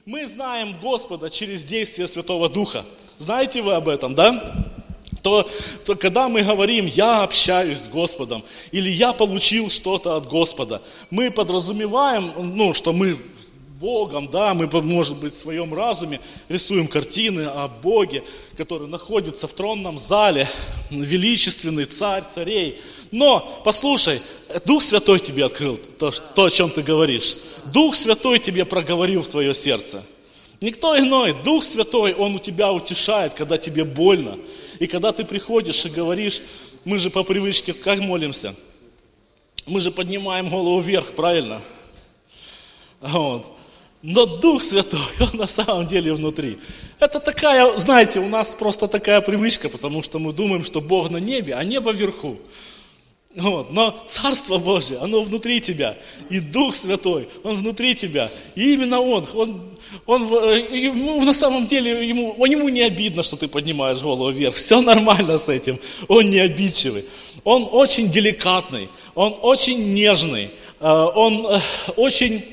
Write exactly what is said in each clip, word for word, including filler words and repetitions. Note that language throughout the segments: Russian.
Мы знаем Господа через действие Святого Духа. Знаете вы об этом, да? То, то когда мы говорим «я общаюсь с Господом» или «я получил что-то от Господа», мы подразумеваем, ну, что мы Богом, да, мы, может быть, в своем разуме рисуем картины о Боге, который находится в тронном зале, величественный царь царей. Но, послушай, Дух Святой тебе открыл то, то, о чем ты говоришь. Дух Святой тебе проговорил в твое сердце. Никто иной, Дух Святой, Он у тебя утешает, когда тебе больно. И когда ты приходишь и говоришь, мы же по привычке как молимся? Мы же поднимаем голову вверх, правильно? Вот. Но Дух Святой, Он на самом деле внутри. Это такая, знаете, у нас просто такая привычка, потому что мы думаем, что Бог на небе, а небо вверху. Вот. Но Царство Божье, оно внутри тебя. И Дух Святой, Он внутри тебя. И именно Он, Он, он ему, на самом деле, ему, ему не обидно, что ты поднимаешь голову вверх. Все нормально с этим. Он не обидчивый. Он очень деликатный, Он очень нежный, Он очень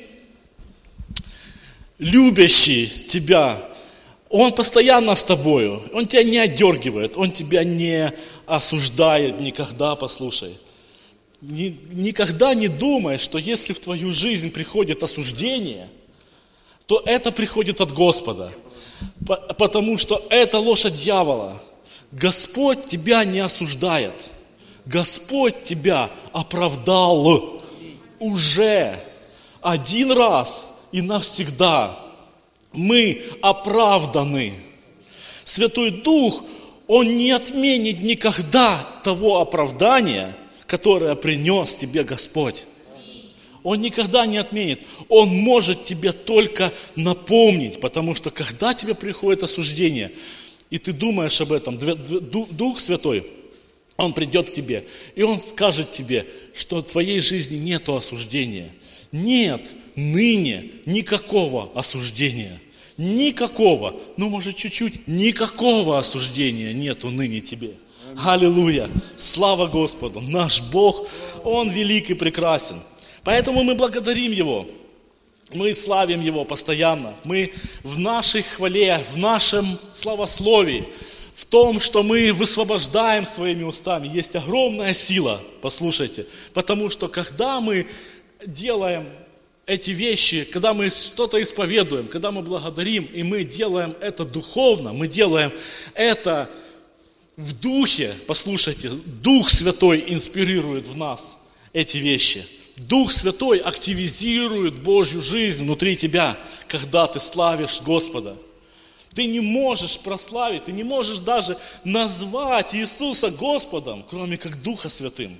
любящий тебя. Он постоянно с тобою. Он тебя не отдергивает, Он тебя не осуждает никогда, послушай. Ни, никогда не думай, что если в твою жизнь приходит осуждение, то это приходит от Господа. Потому что это ложь от дьявола. Господь тебя не осуждает. Господь тебя оправдал уже один раз и навсегда. Мы оправданы. Святой Дух, Он не отменит никогда того оправдания, которое принес тебе Господь. Он никогда не отменит. Он может тебе только напомнить, потому что когда тебе приходит осуждение, и ты думаешь об этом, Дух Святой, Он придет к тебе, и Он скажет тебе, что в твоей жизни нету осуждения. Нет ныне никакого осуждения. Никакого, ну может чуть-чуть, никакого осуждения нету ныне тебе. Аллилуйя! Слава Господу! Наш Бог, Он велик и прекрасен. Поэтому мы благодарим Его. Мы славим Его постоянно. Мы в нашей хвале, в нашем славословии, в том, что мы высвобождаем своими устами, есть огромная сила, послушайте. Потому что когда мы делаем эти вещи, когда мы что-то исповедуем, когда мы благодарим, и мы делаем это духовно, мы делаем это в духе, послушайте, Дух Святой инспирирует в нас эти вещи. Дух Святой активизирует Божью жизнь внутри тебя, когда ты славишь Господа. Ты не можешь прославить, ты не можешь даже назвать Иисуса Господом, кроме как Духа Святым.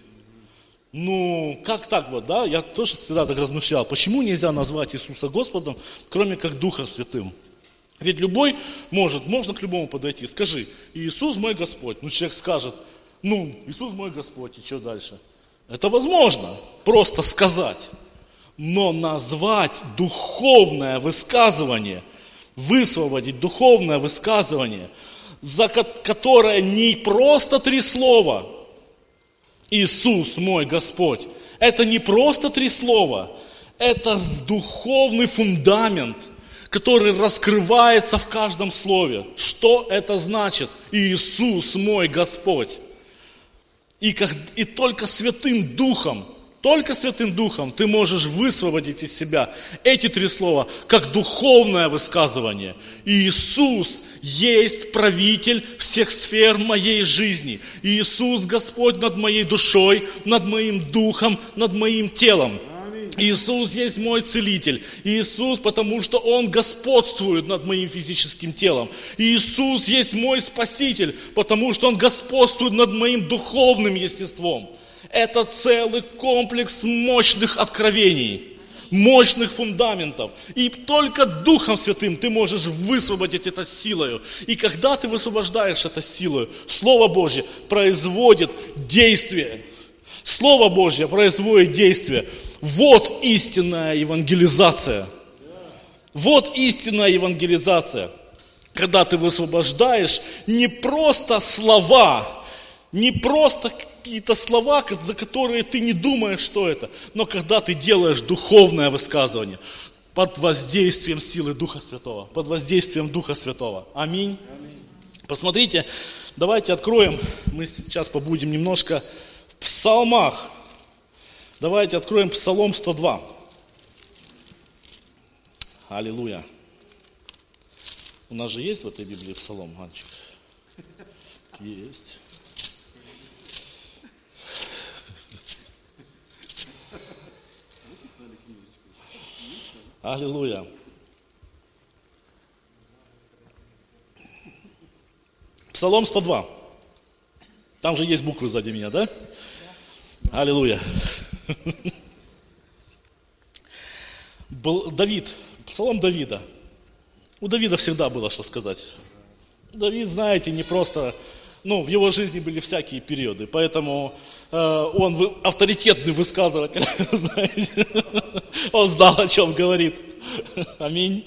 Ну, как так вот, да? Я тоже всегда так размышлял. Почему нельзя назвать Иисуса Господом, кроме как Духа Святым? Ведь любой может, можно к любому подойти. Скажи, Иисус мой Господь. Ну, человек скажет, ну, Иисус мой Господь, и что дальше? Это возможно, просто сказать. Но назвать духовное высказывание, высвободить духовное высказывание, за которое не просто три слова, Иисус мой Господь. Это не просто три слова, это духовный фундамент, который раскрывается в каждом слове. Что это значит? Иисус мой Господь. И, как, и только Святым Духом, только Святым Духом ты можешь высвободить из себя эти три слова, как духовное высказывание. Иисус есть правитель всех сфер моей жизни. Иисус Господь над моей душой, над моим духом, над моим телом. Иисус есть мой целитель. Иисус, потому что Он господствует над моим физическим телом. Иисус есть мой спаситель, потому что Он господствует над моим духовным естеством. Это целый комплекс мощных откровений, мощных фундаментов. И только Духом Святым ты можешь высвободить это силою. И когда ты высвобождаешь это силою, Слово Божье производит действие. Слово Божье производит действие. Вот истинная евангелизация. Вот истинная евангелизация. Когда ты высвобождаешь не просто слова, не просто какие-то слова, за которые ты не думаешь, что это, но когда ты делаешь духовное высказывание. под воздействием силы Духа Святого. Под воздействием Духа Святого. Аминь. Аминь. Посмотрите, давайте откроем, мы сейчас побудем немножко в псалмах. Давайте откроем Псалом сто два. Аллилуйя. У нас же есть в этой Библии псалом, мальчик? Есть. Аллилуйя. Псалом сто два. Там же есть буквы сзади меня, да? Аллилуйя. Был Давид, псалом Давида. У Давида всегда было что сказать. Давид, знаете, не просто, ну, в его жизни были всякие периоды, поэтому э, он вы, авторитетный высказыватель, знаете. Он знал, о чем говорит. Аминь.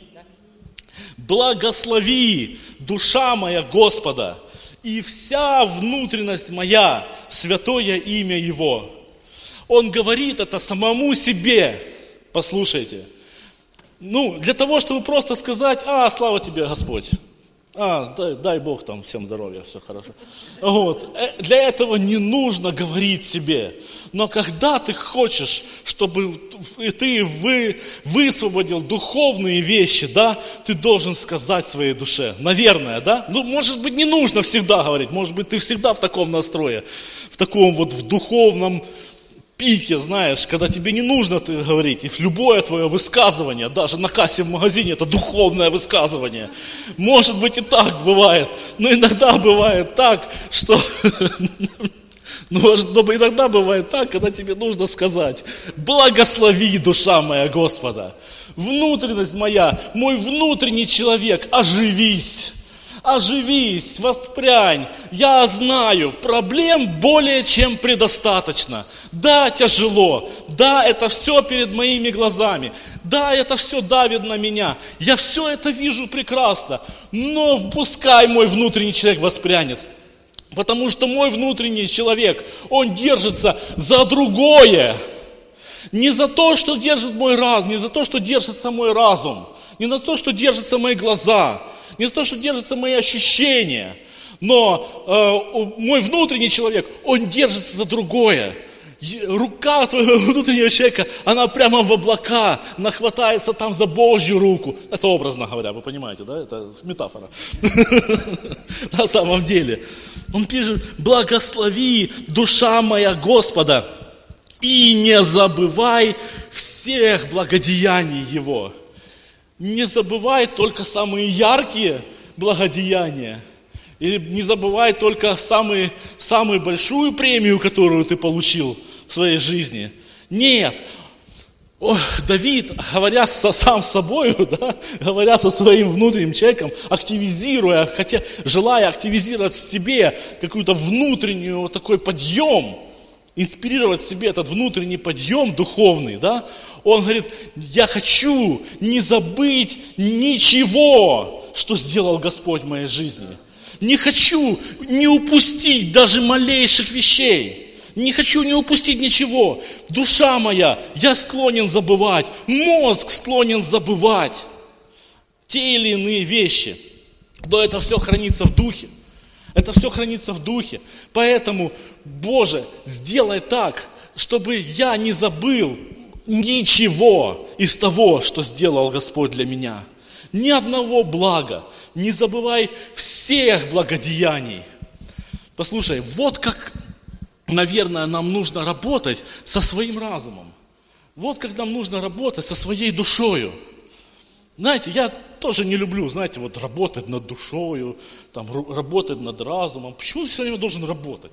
Благослови, душа моя, Господа, и вся внутренность моя, святое имя Его. Он говорит это самому себе. Послушайте. Ну, для того, чтобы просто сказать: а, слава тебе, Господь. А, дай, дай Бог там всем здоровья, все хорошо. Вот. Для этого не нужно говорить себе. Но когда ты хочешь, чтобы ты вы, высвободил духовные вещи, да, ты должен сказать своей душе. Наверное, да? Ну, может быть, не нужно всегда говорить. Может быть, ты всегда в таком настрое, в таком вот в духовном пике, знаешь, когда тебе не нужно ты говорить, и любое твое высказывание, даже на кассе в магазине, это духовное высказывание. Может быть, и так бывает, но иногда бывает так, что... Может, но иногда бывает так, когда тебе нужно сказать: благослови, душа моя, Господа, внутренность моя, мой внутренний человек, оживись. Оживись, воспрянь. Я знаю, проблем более чем предостаточно. Да, тяжело. Да, это все перед моими глазами. Да, это все давит на меня. Я все это вижу прекрасно. Но пускай мой внутренний человек воспрянет. Потому что мой внутренний человек, он держится за другое. Не за то, что держит мой разум, не за то, что держится мой разум. Не за то, что держатся мои глаза. Не за то, что держатся мои ощущения, но э, мой внутренний человек, он держится за другое. Рука твоего внутреннего человека, она прямо в облака, она хватается там за Божью руку. Это образно говоря, вы понимаете, да? Это метафора. На самом деле. Он пишет: благослови, душа моя, Господа, и не забывай всех благодеяний Его. Не забывай только самые яркие благодеяния. Или не забывай только самые, самую большую премию, которую ты получил в своей жизни. Нет. Ох, Давид, говоря со, сам с собой, да, говоря со своим внутренним человеком, активизируя, хотя, желая активизировать в себе какую-то внутреннюю вот такой подъем, инспирировать в себе этот внутренний подъем духовный, да, он говорит: я хочу не забыть ничего, что сделал Господь в моей жизни. Не хочу не упустить даже малейших вещей. Не хочу не упустить ничего. Душа моя, я склонен забывать. Мозг склонен забывать те или иные вещи. Но это все хранится в духе. Это все хранится в духе. Поэтому, Боже, сделай так, чтобы я не забыл ничего из того, что сделал Господь для меня. Ни одного блага. Не забывай всех благодеяний. Послушай, вот как, наверное, нам нужно работать со своим разумом. Вот как нам нужно работать со своей душою. Знаете, я тоже не люблю, знаете, вот работать над душою, там, работать над разумом. Почему я все время должен работать?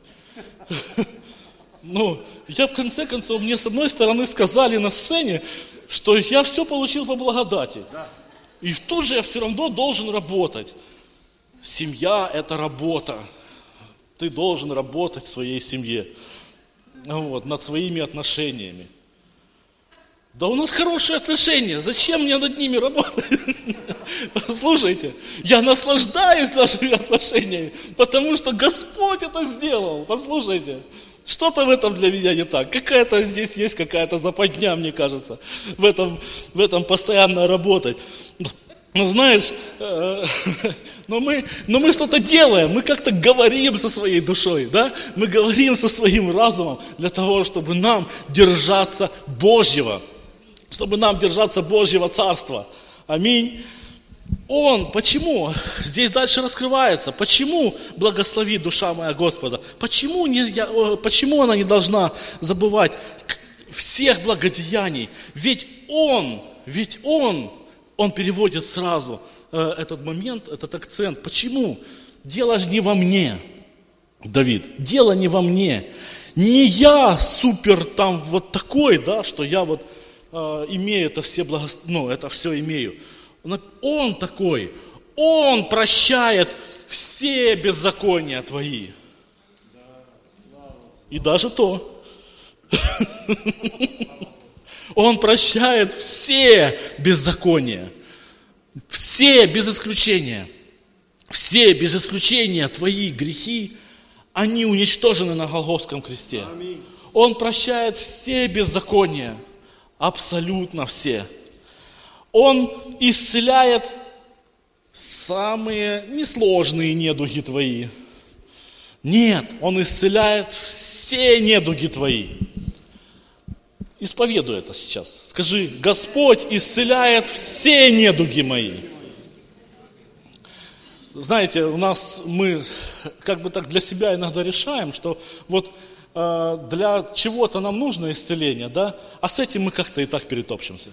Ну, я в конце концов, мне с одной стороны сказали на сцене, что я все получил по благодати. И тут же я все равно должен работать. Семья – это работа. Ты должен работать в своей семье, вот, над своими отношениями. Да у нас хорошие отношения, зачем мне над ними работать? Слушайте, я наслаждаюсь нашими отношениями, потому что Господь это сделал. Послушайте, Что-то в этом для меня не так. Какая-то здесь есть какая-то западня, мне кажется, в этом, в этом постоянно работать. Ну, знаешь, э, но мы, но мы что-то делаем, мы как-то говорим со своей душой, да? Мы говорим со своим разумом для того, чтобы нам держаться Божьего, чтобы нам держаться Божьего Царства. Аминь. Он, почему? Здесь дальше раскрывается. Почему благослови душа моя Господа? Почему, не, я, почему она не должна забывать всех благодеяний? Ведь Он, ведь Он, Он переводит сразу э, этот момент, этот акцент. Почему? Дело же не во мне, Давид. Дело не во мне. Не я супер там вот такой, да, что я вот э, имею это все благо... ну, это все имею. Он такой, Он прощает все беззакония твои. И даже то. Он прощает все беззакония. Все без исключения. Все без исключения твои грехи, они уничтожены на Голгофском кресте. Он прощает все беззакония. Абсолютно все. Он исцеляет самые несложные недуги твои. Нет, Он исцеляет все недуги твои. Исповедуй это сейчас. Скажи: Господь исцеляет все недуги мои. Знаете, у нас мы как бы так для себя иногда решаем, что вот э, для чего-то нам нужно исцеление, да, а с этим мы как-то и так перетопчемся.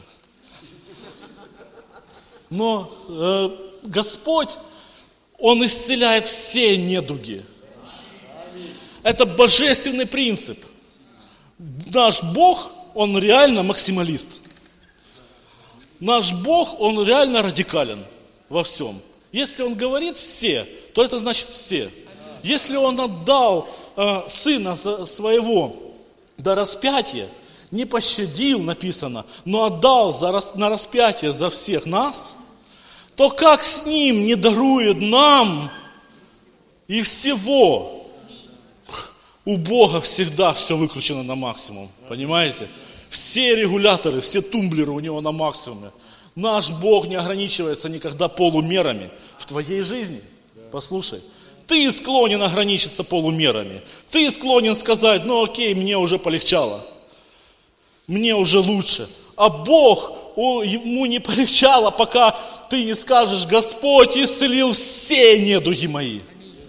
Но э, Господь, Он исцеляет все недуги. Это божественный принцип. Наш Бог, Он реально максималист. Наш Бог, Он реально радикален во всем. Если Он говорит все, то это значит все. Если Он отдал э, Сына Своего до распятия, не пощадил, написано, но отдал за, на распятие за всех нас, то как с Ним не дарует нам и всего? У Бога всегда все выкручено на максимум, понимаете? Все регуляторы, все тумблеры у Него на максимуме. Наш Бог не ограничивается никогда полумерами в твоей жизни. Послушай, ты склонен ограничиться полумерами. Ты склонен сказать: ну окей, мне уже полегчало. Мне уже лучше. А Бог, Ему не полегчало, пока ты не скажешь: Господь исцелил все недуги мои.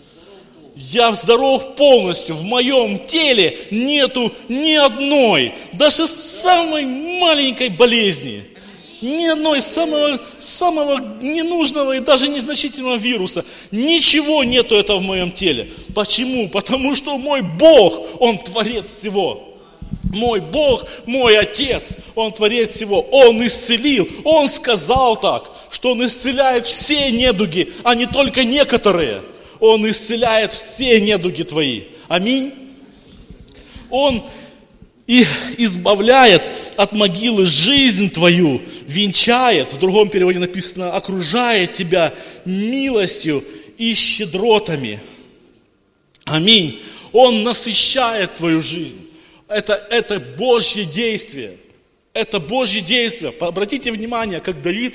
Я здоров полностью, в моем теле нету ни одной, даже самой маленькой болезни, ни одной самого, самого ненужного и даже незначительного вируса. Ничего нету этого в моем теле. Почему? Потому что мой Бог, Он творец всего. Мой Бог, мой Отец, Он творец всего. Он исцелил, Он сказал так, что Он исцеляет все недуги, а не только некоторые. Он исцеляет все недуги твои. Аминь. Он и избавляет от могилы жизнь твою, венчает, в другом переводе написано, окружает тебя милостью и щедротами. Аминь. Он насыщает твою жизнь. Это, это Божье действие. Это Божье действие. Обратите внимание, как Давид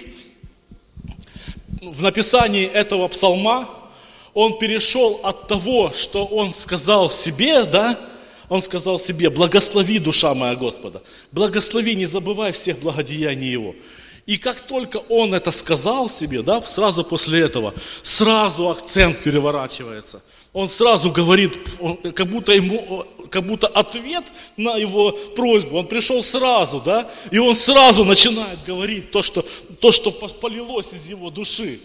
в написании этого псалма, он перешел от того, что он сказал себе, да, он сказал себе: благослови, душа моя Господа, благослови, не забывай всех благодеяний Его. И как только он это сказал себе, да, сразу после этого, сразу акцент переворачивается. Он сразу говорит, он, как будто ему, как будто ответ на его просьбу, он пришел сразу, да, и он сразу начинает говорить то, что, то, что полилось из его души.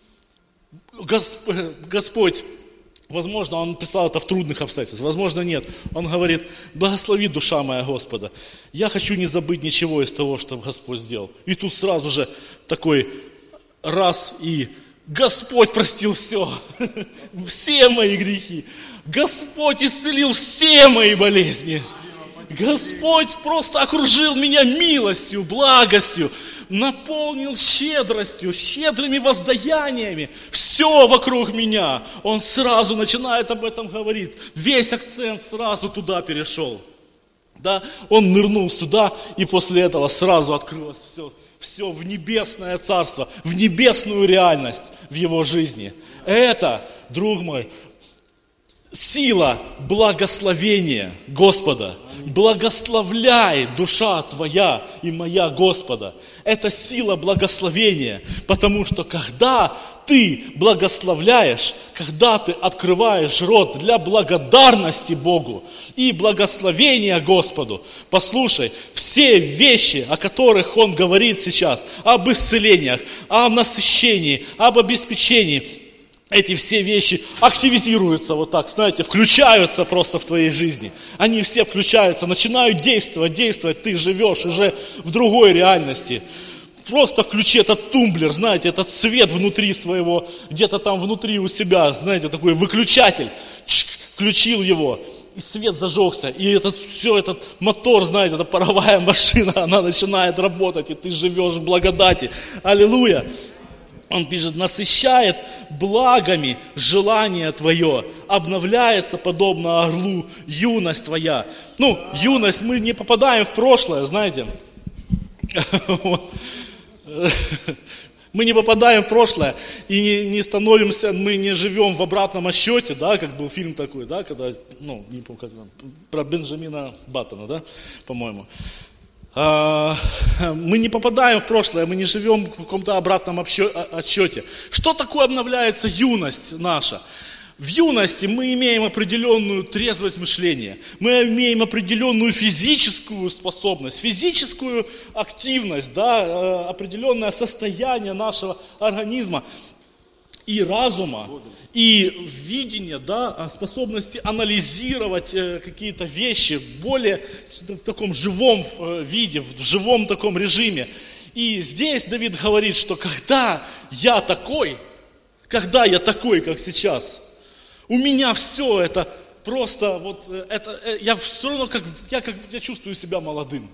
Господь, возможно, он писал это в трудных обстоятельствах, возможно, нет. Он говорит: благослови, душа моя Господа. Я хочу не забыть ничего из того, что Господь сделал. И тут сразу же такой раз и Господь простил все, все мои грехи. Господь исцелил все мои болезни. Господь просто окружил меня милостью, благостью. наполнил щедростью, щедрыми воздаяниями. Все вокруг меня. Он сразу начинает об этом говорить. Весь акцент сразу туда перешел. Да? Он нырнул сюда, и после этого сразу открылось все. Все в небесное царство, в небесную реальность в его жизни. Это, друг мой, сила благословения Господа. Благословляй, душа твоя и моя Господа. Это сила благословения, потому что когда ты благословляешь, когда ты открываешь рот для благодарности Богу и благословения Господу, послушай, все вещи, о которых Он говорит сейчас, об исцелениях, о насыщении, об обеспечении, эти все вещи активизируются вот так, знаете, включаются просто в твоей жизни. Они все включаются, начинают действовать, действовать. Ты живешь уже в другой реальности. Просто включи этот тумблер, знаете, этот свет внутри своего, где-то там внутри у себя, знаете, такой выключатель. Чик, включил его, и свет зажегся. И этот, все, этот мотор, знаете, эта паровая машина, она начинает работать, и ты живешь в благодати. Аллилуйя! Он пишет, насыщает благами желание твое, обновляется подобно орлу юность твоя. Ну, юность, мы не попадаем в прошлое, знаете. Мы не попадаем в прошлое и не, не становимся, мы не живем в обратном отсчете, да, как был фильм такой, да, когда, ну, не помню, как там, про Бенджамина Баттона, да, по-моему. Мы не попадаем в прошлое, мы не живем в каком-то обратном отсчете. Что такое обновляется юность наша? В юности мы имеем определенную трезвость мышления, мы имеем определенную физическую способность, физическую активность, да, определенное состояние нашего организма и разума, и видения, да, способности анализировать какие-то вещи в более в таком живом виде, в живом таком режиме. И здесь Давид говорит, что когда я такой, когда я такой, как сейчас, у меня все это просто, вот, это, я все равно, как, я, как, я чувствую себя молодым.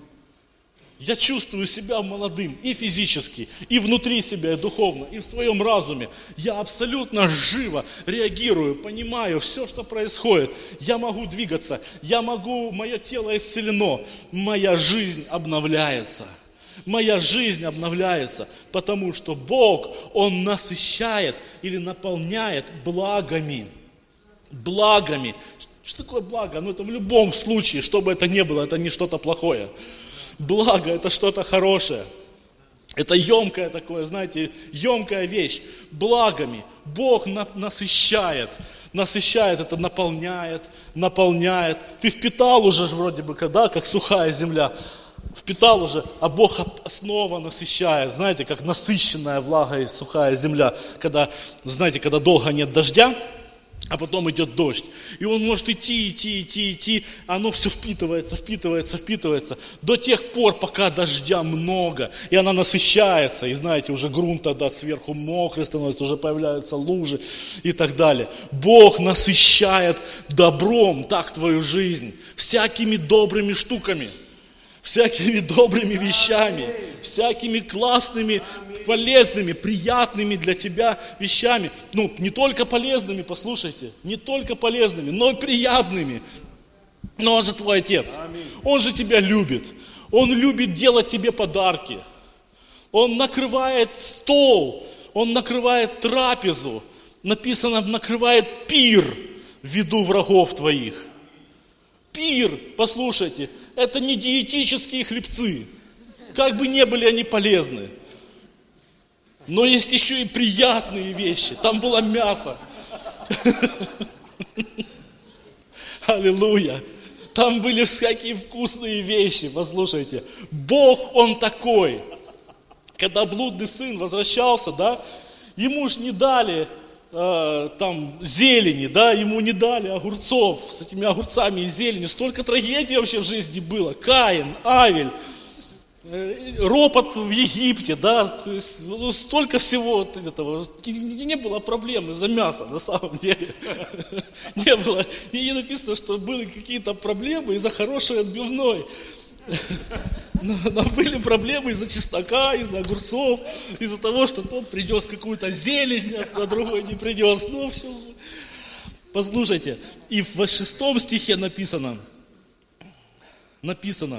Я чувствую себя молодым и физически, и внутри себя, и духовно, и в своем разуме. Я абсолютно живо реагирую, понимаю все, что происходит. Я могу двигаться, я могу, мое тело исцелено, моя жизнь обновляется. Моя жизнь обновляется, потому что Бог, Он насыщает или наполняет благами. Благами. Что такое благо? Ну это в любом случае, что бы это ни было, это не что-то плохое. Благо – это что-то хорошее. Это емкое такое, знаете, емкая вещь. Благами. Бог на- насыщает. Насыщает, это наполняет, наполняет. Ты впитал уже вроде бы, да, как сухая земля. Впитал уже, а Бог снова насыщает. Знаете, как насыщенная влагой сухая земля. Когда, знаете, когда долго нет дождя, а потом идет дождь. И он может идти, идти, идти, идти, а оно все впитывается, впитывается, впитывается. До тех пор, пока дождя много, и она насыщается. И знаете, уже грунт тогда сверху мокрый становится, уже появляются лужи и так далее. Бог насыщает добром так твою жизнь, всякими добрыми штуками. Всякими добрыми вещами, всякими классными, полезными, приятными для тебя вещами. Ну, не только полезными, послушайте, не только полезными, но и приятными. Но Он же твой Отец, Он же тебя любит, Он любит делать тебе подарки. Он накрывает стол, Он накрывает трапезу, написано, накрывает пир в виду врагов твоих. Пир, послушайте, это не диетические хлебцы, как бы не были они полезны. Но есть еще и приятные вещи. Там было мясо. Аллилуйя. Там были всякие вкусные вещи, послушайте. Бог, Он такой. Когда блудный сын возвращался, да, ему ж не дали э, там зелени, да, ему не дали огурцов с этими огурцами и зеленью. Столько трагедий вообще в жизни было. Каин, Авель, э, ропот в Египте, да, то есть, ну, столько всего вот этого. И не было проблем из-за мяса, на самом деле. Не было. И не написано, что были какие-то проблемы из-за хорошей отбивной. Нам были проблемы из-за чеснока, из-за огурцов, из-за того, что тот принес какую-то зелень, а другой не принес. Ну, все. Послушайте, и в шестом стихе написано, написано,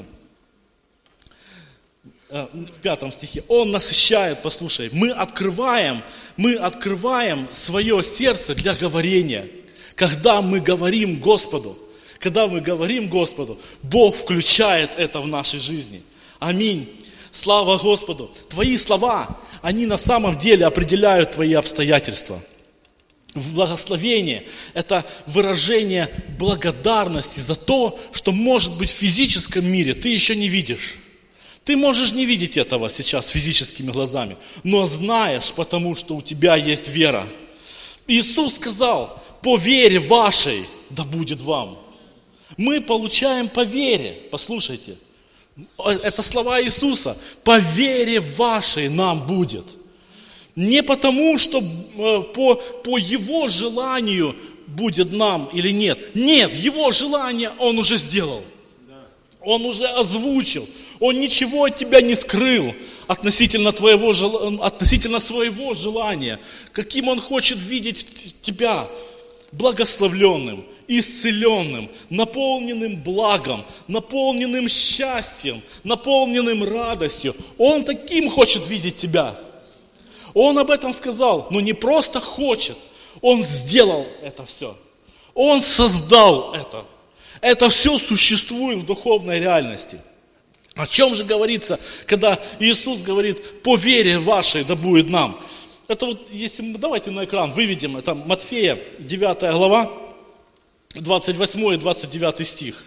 в пятом стихе, Он насыщает, послушай, мы открываем, мы открываем свое сердце для говорения. Когда мы говорим Господу, когда мы говорим Господу, Бог включает это в нашей жизни. Аминь. Слава Господу. Твои слова, они на самом деле определяют твои обстоятельства. Благословение – это выражение благодарности за то, что, может быть, в физическом мире ты еще не видишь. Ты можешь не видеть этого сейчас физическими глазами, но знаешь, потому что у тебя есть вера. Иисус сказал, по вере вашей да будет вам. Мы получаем по вере, послушайте, это слова Иисуса, по вере вашей нам будет. Не потому, что по, по Его желанию будет нам или нет. Нет, Его желание Он уже сделал. Он уже озвучил. Он ничего от тебя не скрыл относительно, твоего, относительно своего желания. Каким Он хочет видеть тебя. Благословленным, исцеленным, наполненным благом, наполненным счастьем, наполненным радостью. Он таким хочет видеть тебя. Он об этом сказал, но не просто хочет, Он сделал это все. Он создал это. Это все существует в духовной реальности. О чем же говорится, когда Иисус говорит, по вере вашей да будет нам? Это вот, если мы, давайте на экран выведем, это Матфея, девятая глава, двадцать восьмой и двадцать девятый стих.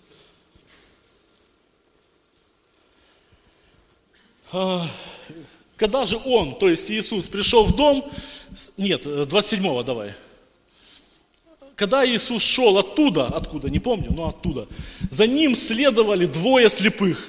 Когда же Он, то есть Иисус, пришел в дом, нет, двадцать седьмого давай. Когда Иисус шел оттуда, откуда, не помню, но оттуда, за Ним следовали двое слепых.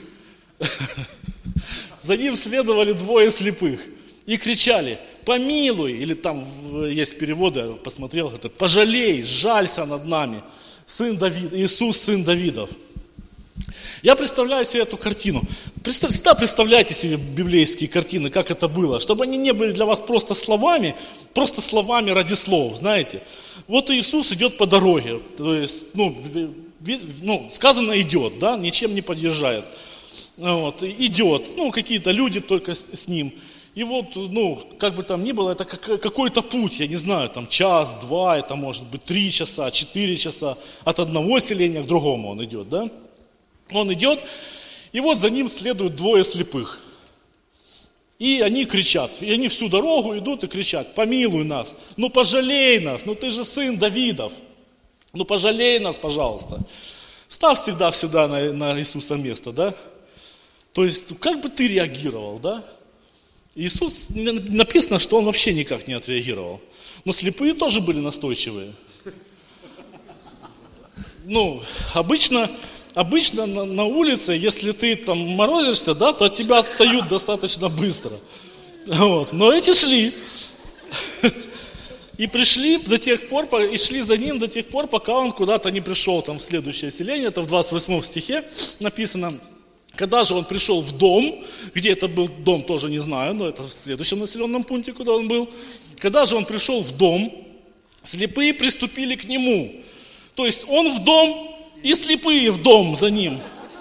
За Ним следовали двое слепых. И кричали, помилуй, или там есть переводы, я посмотрел, это, пожалей, сжалься над нами, сын Давид, Иисус, сын Давидов. Я представляю себе эту картину. Представ, всегда представляйте себе библейские картины, как это было, чтобы они не были для вас просто словами, просто словами ради слов, знаете. Вот Иисус идет по дороге, то есть, ну, ну сказано идет, да, ничем не подъезжает. Вот, идет, ну, какие-то люди только с, с ним. И вот, ну, как бы там ни было, это как, какой-то путь, я не знаю, там час, два, это может быть три часа, четыре часа, от одного селения к другому он идет, да? Он идет, и вот за ним следуют двое слепых. И они кричат, и они всю дорогу идут и кричат, помилуй нас, ну пожалей нас, ну ты же сын Давидов, ну пожалей нас, пожалуйста. Ставь всегда сюда на, на Иисуса место, да? То есть, как бы ты реагировал, да? Иисус, написано, что он вообще никак не отреагировал. Но слепые тоже были настойчивые. Ну, обычно, обычно на, на улице, если ты там морозишься, да, то от тебя отстают достаточно быстро. Вот. Но эти шли. И пришли до тех пор, и шли за ним до тех пор, пока он куда-то не пришел там в следующее селение. Это в двадцать восьмом стихе написано. Когда же он пришел в дом, где это был дом, тоже не знаю, но это в следующем населенном пункте, куда он был. Когда же он пришел в дом, слепые приступили к нему. То есть он в дом, и слепые в дом за ним.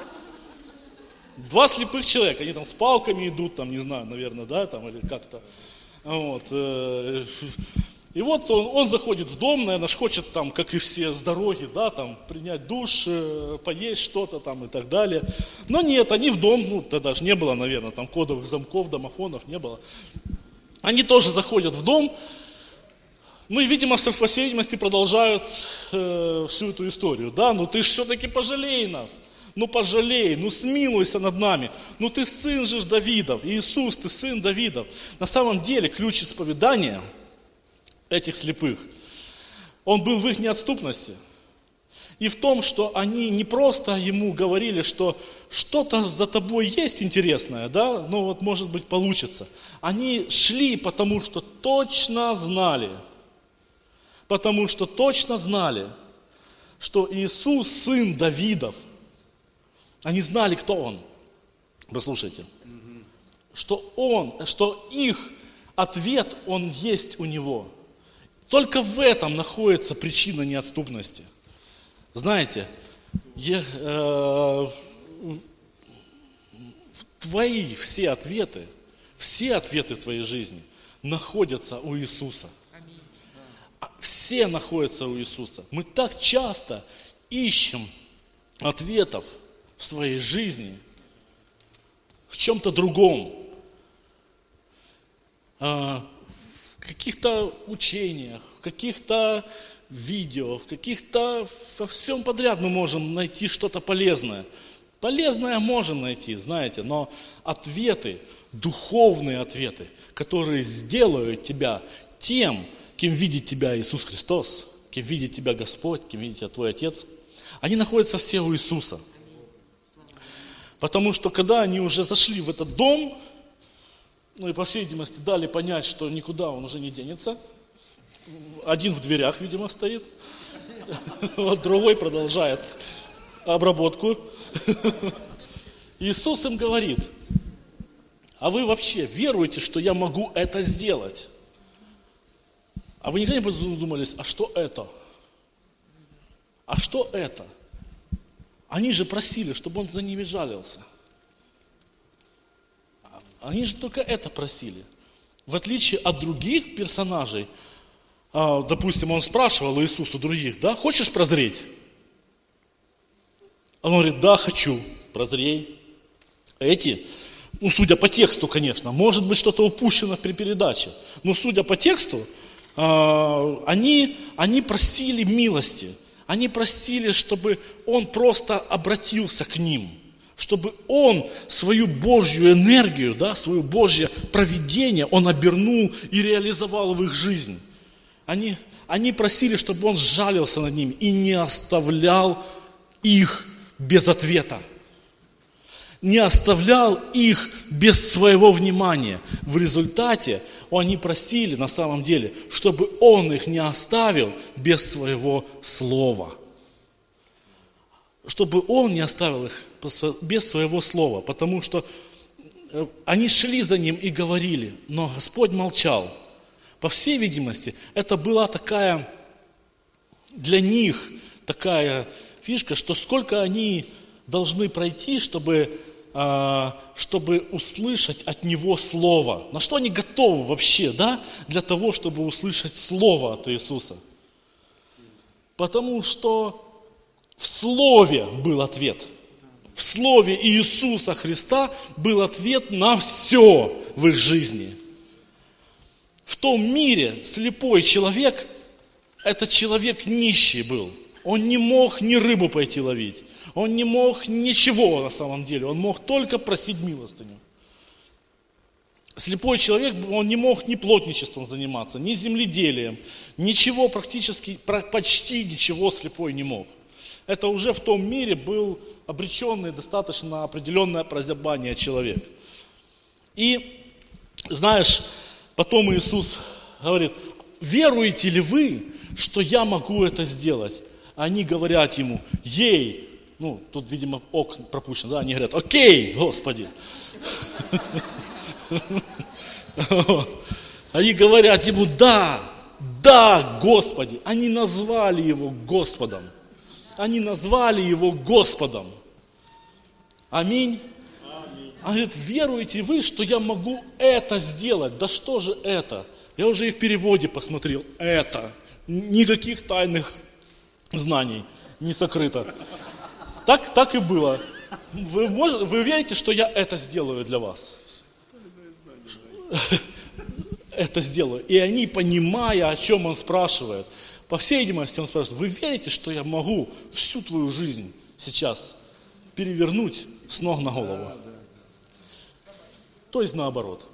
Два слепых человека, они там с палками идут, там, не знаю, наверное, да, там, или как-то. Вот. И вот он, он заходит в дом, наверное, хочет там, как и все с дороги, да, там, принять душ, поесть что-то там и так далее. Но нет, они в дом, ну, тогда же не было, наверное, там кодовых замков, домофонов не было. Они тоже заходят в дом, ну и, видимо, по всей видимости продолжают э, всю эту историю, да, ну ты же все-таки пожалей нас, ну пожалей, ну смилуйся над нами, ну ты сын же Давидов, Иисус, ты сын Давидов. На самом деле ключ исповедания этих слепых, он был в их неотступности. И в том, что они не просто ему говорили, что что-то за тобой есть интересное, да, ну вот может быть получится. Они шли, потому что точно знали, потому что точно знали, что Иисус сын Давидов. Они знали, кто он. Послушайте, что он, что их ответ, он есть у него. Только в этом находится причина неотступности. Знаете, я, э, твои все ответы, все ответы в твоей жизни находятся у Иисуса. Все находятся у Иисуса. Мы так часто ищем ответов в своей жизни в чем-то другом, в каких-то учениях, в каких-то видео, в каких-то, во всем подряд мы можем найти что-то полезное. Полезное можем найти, знаете, но ответы, духовные ответы, которые сделают тебя тем, кем видит тебя Иисус Христос, кем видит тебя Господь, кем видит тебя твой Отец, они находятся все у Иисуса. Потому что когда они уже зашли в этот дом, ну и по всей видимости дали понять, что никуда он уже не денется, один в дверях, видимо, стоит, вот другой продолжает обработку. Иисус им говорит: а вы вообще веруете, что я могу это сделать? А вы никогда не задумались, а что это? А что это? Они же просили, чтобы он за ними жалился. Они же только это просили. В отличие от других персонажей, допустим, он спрашивал Иисусу других, да, хочешь прозреть? Он говорит, да, хочу, прозрей. Эти, ну, судя по тексту, конечно, может быть, что-то упущено при передаче, но судя по тексту, они, они просили милости. Они просили, чтобы он просто обратился к ним, чтобы он свою Божью энергию, да, свое Божье провидение, он обернул и реализовал в их жизнь. Они, они просили, чтобы он сжалился над ними и не оставлял их без ответа. Не оставлял их без своего внимания. В результате они просили на самом деле, чтобы он их не оставил без своего слова. Чтобы он не оставил их без своего слова. Потому что они шли за ним и говорили, но Господь молчал. По всей видимости, это была такая для них такая фишка, что сколько они должны пройти, чтобы... чтобы услышать от Него Слово. На что они готовы вообще, да, для того, чтобы услышать Слово от Иисуса? Потому что в Слове был ответ. В Слове Иисуса Христа был ответ на все в их жизни. В том мире слепой человек, этот человек нищий был. Он не мог ни рыбу пойти ловить. Он не мог ничего на самом деле, он мог только просить милостыню. Слепой человек, он не мог ни плотничеством заниматься, ни земледелием, ничего практически, почти ничего слепой не мог. Это уже в том мире был обреченный достаточно на определенное прозябание человек. И, знаешь, потом Иисус говорит, веруете ли вы, что я могу это сделать? Они говорят ему, ей, ну, тут, видимо, ок пропущен, да, они говорят, окей, Господи. Они говорят ему, да, да, Господи. Они назвали его Господом. Они назвали его Господом. Аминь. Он говорит, веруете вы, что я могу это сделать? Да что же это? Я уже и в переводе посмотрел. Это. Никаких тайных знаний не сокрыто. Так, так и было. Вы, можете, вы верите, что я это сделаю для вас? Это сделаю. И они, понимая, о чем он спрашивает, по всей видимости он спрашивает, вы верите, что я могу всю твою жизнь сейчас перевернуть с ног на голову? То есть наоборот.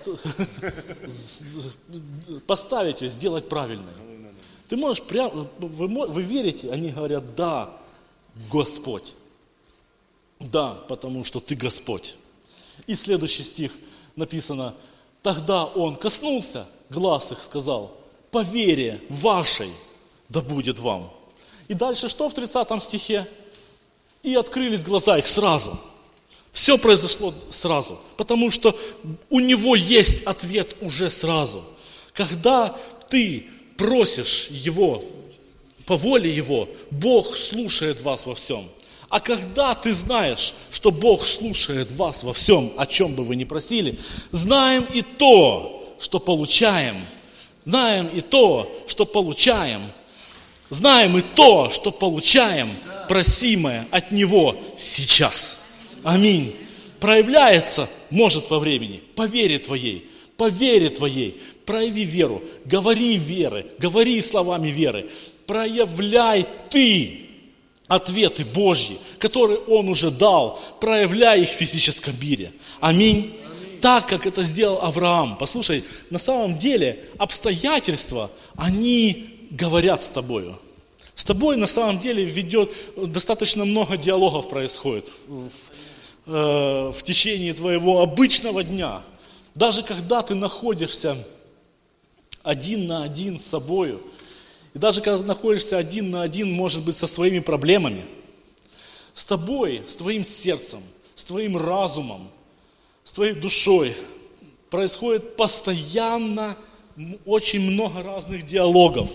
Поставить ее, сделать правильно. Ты можешь прямо, вы, вы верите? Они говорят, да, Господь. Да, потому что ты Господь. И следующий стих написано, тогда он коснулся глаз их, сказал, по вере вашей да будет вам. И дальше что в тридцатом стихе? И открылись глаза их сразу. Все произошло сразу, потому что у него есть ответ уже сразу. Когда ты просишь его, по воле его, Бог слушает вас во всем. А когда ты знаешь, что Бог слушает вас во всем, о чем бы вы ни просили, знаем и то, что получаем. Знаем и то, что получаем. Знаем и то, что получаем, просимое от Него сейчас. Аминь. Проявляется, может, по времени, по вере твоей, по вере твоей. Прояви веру, говори веры, говори словами веры. Проявляй ты ответы Божьи, которые Он уже дал, проявляй их в физическом мире. Аминь. Аминь. Так, как это сделал Авраам. Послушай, на самом деле обстоятельства, они говорят с тобою. С тобой на самом деле ведет, достаточно много диалогов происходит в, э, в течение твоего обычного дня. Даже когда ты находишься один на один с собою, и даже когда находишься один на один, может быть, со своими проблемами, с тобой, с твоим сердцем, с твоим разумом, с твоей душой происходит постоянно очень много разных диалогов.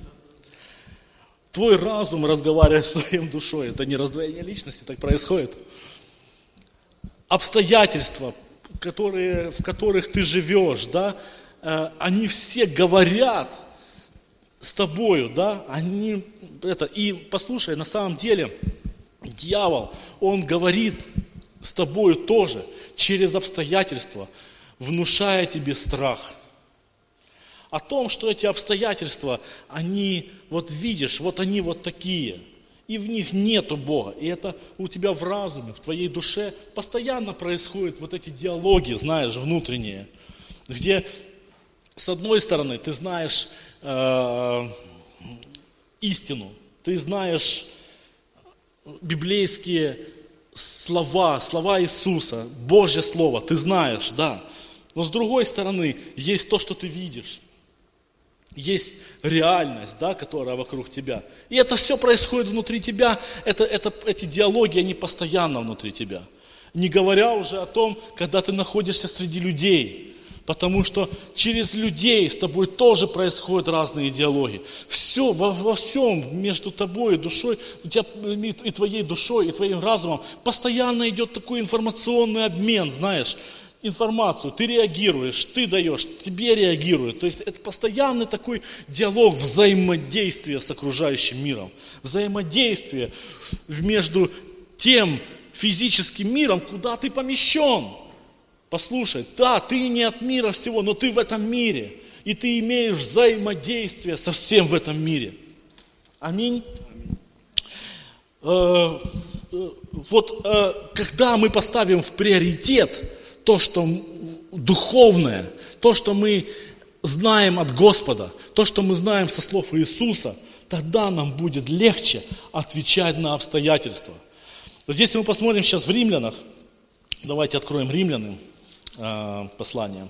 Твой разум разговаривает с твоей душой. Это не раздвоение личности, так происходит. Обстоятельства, которые, в которых ты живешь, да, они все говорят с тобою, да, они, это, и послушай, на самом деле, дьявол, он говорит с тобою тоже, через обстоятельства, внушая тебе страх. О том, что эти обстоятельства, они, вот видишь, вот они вот такие, и в них нету Бога, и это у тебя в разуме, в твоей душе постоянно происходят вот эти диалоги, знаешь, внутренние, где, с одной стороны, ты знаешь э, истину, ты знаешь библейские слова, слова Иисуса, Божье Слово, ты знаешь, да. Но с другой стороны, есть то, что ты видишь. Есть реальность, да, которая вокруг тебя. И это все происходит внутри тебя. Это, это, эти диалоги, они постоянно внутри тебя. Не говоря уже о том, когда ты находишься среди людей. Потому что через людей с тобой тоже происходят разные диалоги. Все, во, во всем между тобой и душой, у тебя, и твоей душой, и твоим разумом постоянно идет такой информационный обмен, знаешь. Информацию, ты реагируешь, ты даешь, тебе реагируют. То есть это постоянный такой диалог взаимодействия с окружающим миром. Взаимодействие между тем физическим миром, куда ты помещен. Послушай, да, ты не от мира всего, но ты в этом мире. И ты имеешь взаимодействие со всем в этом мире. Аминь. Э, э, вот э, когда мы поставим в приоритет то, что духовное, то, что мы знаем от Господа, то, что мы знаем со слов Иисуса, тогда нам будет легче отвечать на обстоятельства. Вот если мы посмотрим сейчас в Римлянах, давайте откроем Римлянам э, послание,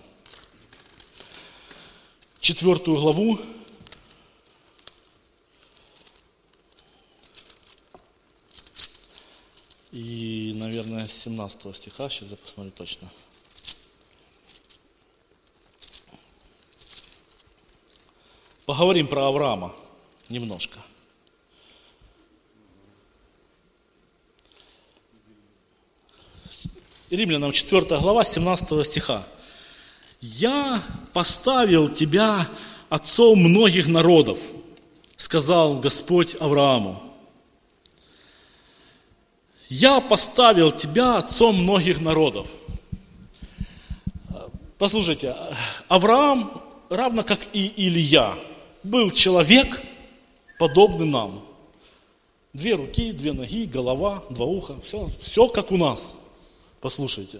четвертую главу, и, наверное, с семнадцатого стиха, сейчас я посмотрю точно. Поговорим про Авраама немножко. Римлянам четвёртая глава, семнадцатого стиха. «Я поставил тебя отцом многих народов, сказал Господь Аврааму. Я поставил тебя отцом многих народов». Послушайте, Авраам, равно как и Илья, был человек, подобный нам. Две руки, две ноги, голова, два уха, все, все как у нас. Послушайте.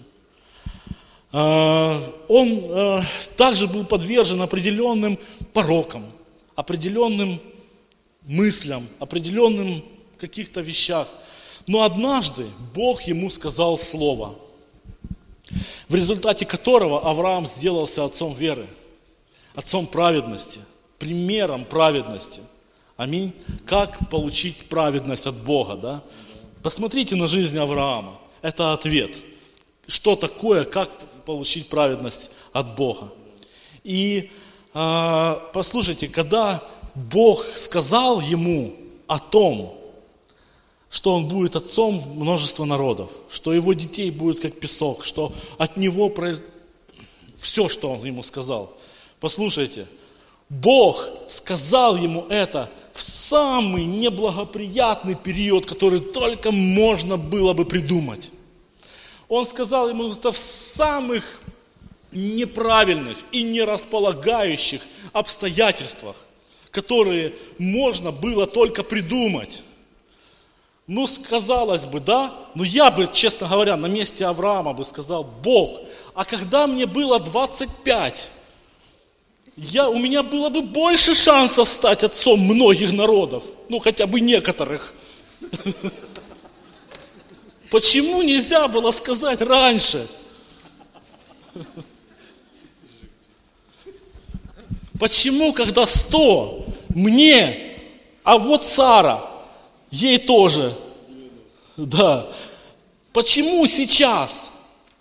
Он также был подвержен определенным порокам, определенным мыслям, определенным каких-то вещах. Но однажды Бог ему сказал слово, в результате которого Авраам сделался отцом веры, отцом праведности, примером праведности. Аминь. Как получить праведность от Бога, да? Посмотрите на жизнь Авраама. Это ответ. что такое, как получить праведность от Бога. И э, послушайте, когда Бог сказал ему о том, что он будет отцом множества народов, что его детей будет как песок, что от него произойдет все, что он ему сказал. Послушайте, Бог сказал ему это в самый неблагоприятный период, который только можно было бы придумать. Он сказал ему это в самых неправильных и нерасполагающих обстоятельствах, которые можно было только придумать. Ну, казалось бы, да, но я бы, честно говоря, на месте Авраама бы сказал: Бог, а когда мне было двадцать пять, я, у меня было бы больше шансов стать отцом многих народов, ну, хотя бы некоторых. Почему нельзя было сказать раньше? Почему, когда сто мне, а вот Сара, ей тоже, да. Почему сейчас?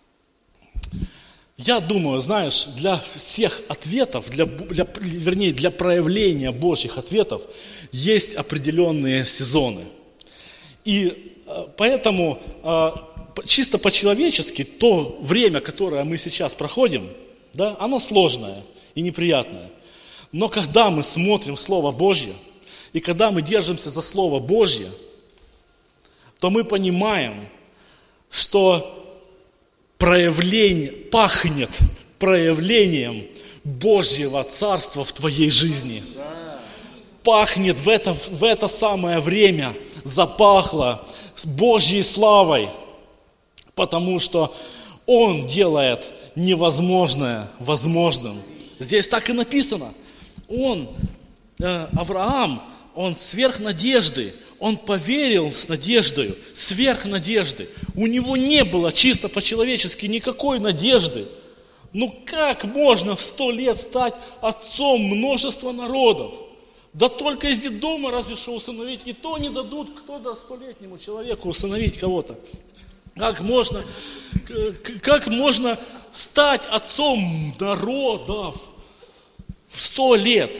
Я думаю, знаешь, для всех ответов, для, для, вернее, для проявления Божьих ответов есть определенные сезоны. И поэтому чисто по-человечески то время, которое мы сейчас проходим, да, оно сложное и неприятное. Но когда мы смотрим Слово Божье, и когда мы держимся за Слово Божье, то мы понимаем, что проявление, пахнет проявлением Божьего Царства в твоей жизни. Пахнет в это, в это самое время, запахло с Божьей славой, потому что Он делает невозможное возможным. Здесь так и написано. Он, э, Авраам, он сверх надежды, он поверил с надеждой, сверх надежды. У него не было чисто по-человечески никакой надежды. Ну как можно в сто лет стать отцом множества народов? Да только из детдома разве что усыновить, и то не дадут, кто даст столетнему человеку усыновить кого-то. Как можно, как можно стать отцом народов в сто лет?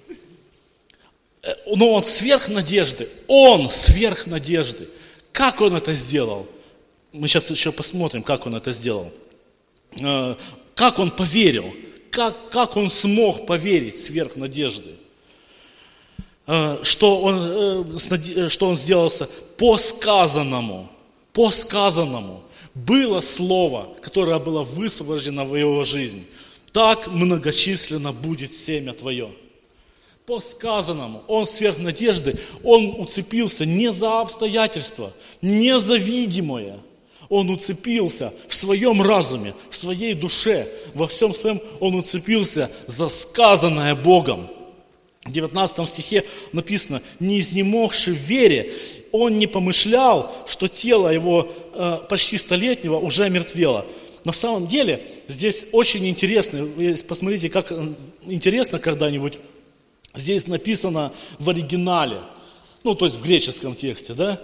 Но он сверх надежды, он сверх надежды. Как он это сделал? Мы сейчас еще посмотрим, как он это сделал. Как он поверил? Как, как он смог поверить сверх надежды? Что он, что он сделался по сказанному, по сказанному. Было слово, которое было высвобождено в его жизнь. Так многочисленно будет семя твое. По сказанному, он сверх надежды, он уцепился не за обстоятельства, не за видимое. Он уцепился в своем разуме, в своей душе, во всем своем, он уцепился за сказанное Богом. В девятнадцатом стихе написано: «Не изнемогши в вере, он не помышлял, что тело его э, почти столетнего уже омертвело». На самом деле, здесь очень интересно, посмотрите, как интересно когда-нибудь, здесь написано в оригинале, ну, то есть в греческом тексте, да,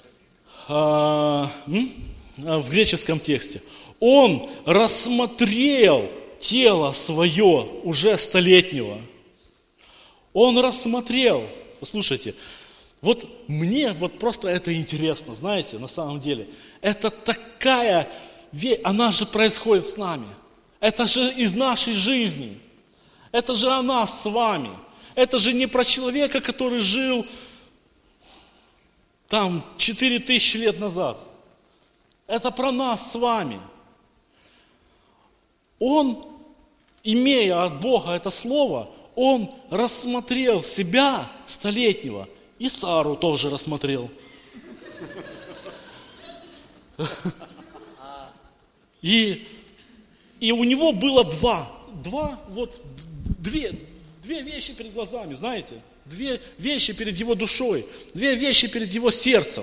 а, в греческом тексте. Он рассмотрел тело свое уже столетнего. Он рассмотрел, послушайте, вот мне вот просто это интересно, знаете, на самом деле. Это такая вещь, она же происходит с нами. Это же из нашей жизни. Это же о нас с вами. Это же не про человека, который жил там четыре тысячи лет назад. Это про нас с вами. Он, имея от Бога это слово, он рассмотрел себя столетнего, и Сару тоже рассмотрел. И, и у него было два, два, вот, две, две вещи перед глазами, знаете, две вещи перед его душой, две вещи перед его сердцем.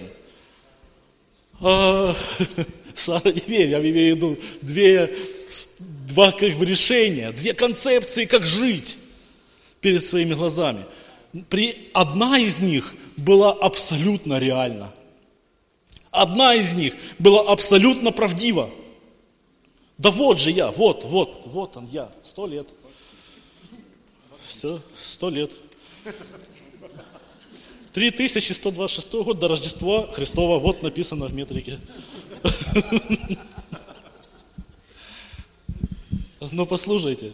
А, Сара не верит, я имею в виду две, два как бы решения, две концепции, как жить перед своими глазами. При, одна из них была абсолютно реальна. Одна из них была абсолютно правдива. Да вот же я, вот, вот, вот он я, сто лет. Все, сто лет. три тысячи сто двадцать шестой год до Рождества Христова, вот написано в метрике. Но послушайте.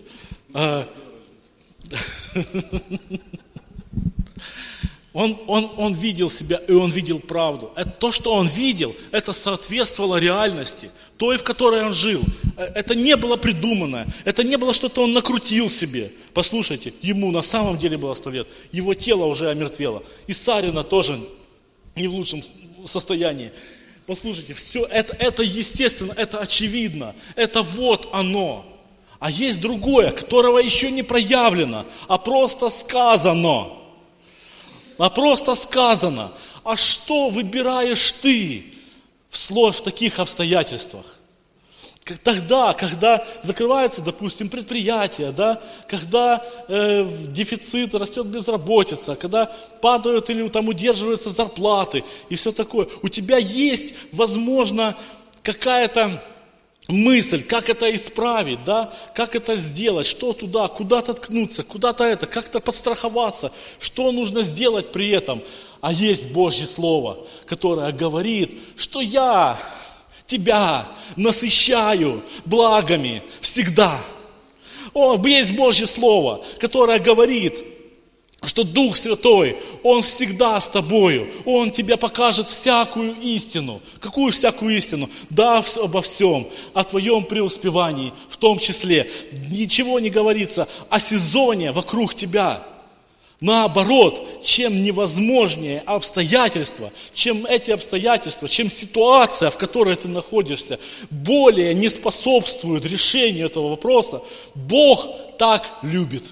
Он, он, он видел себя, и он видел правду. Это, то, что он видел, это соответствовало реальности, той, в которой он жил. Это не было придуманное, это не было что-то он накрутил себе. Послушайте, ему на самом деле было сто лет, его тело уже омертвело. И Сарина тоже не в лучшем состоянии. Послушайте, все это, это естественно, это очевидно, это вот оно. А есть другое, которого еще не проявлено, а просто сказано. А просто сказано, а что выбираешь ты в, слов, в таких обстоятельствах? Тогда, когда закрываются, допустим, предприятия, да, когда э, дефицит, растет безработица, когда падают или там удерживаются зарплаты и все такое, у тебя есть, возможно, какая-то мысль, как это исправить, да, как это сделать, что туда, куда-то ткнуться, куда-то это, как-то подстраховаться, что нужно сделать при этом. А есть Божье Слово, которое говорит, что я тебя насыщаю благами всегда. О, есть Божье Слово, которое говорит, что Дух Святой, Он всегда с тобою, Он тебе покажет всякую истину. Какую всякую истину? Да, обо всем, о твоем преуспевании, в том числе. Ничего не говорится о сезоне вокруг тебя. Наоборот, чем невозможнее обстоятельства, чем эти обстоятельства, чем ситуация, в которой ты находишься, более не способствует решению этого вопроса, Бог так любит.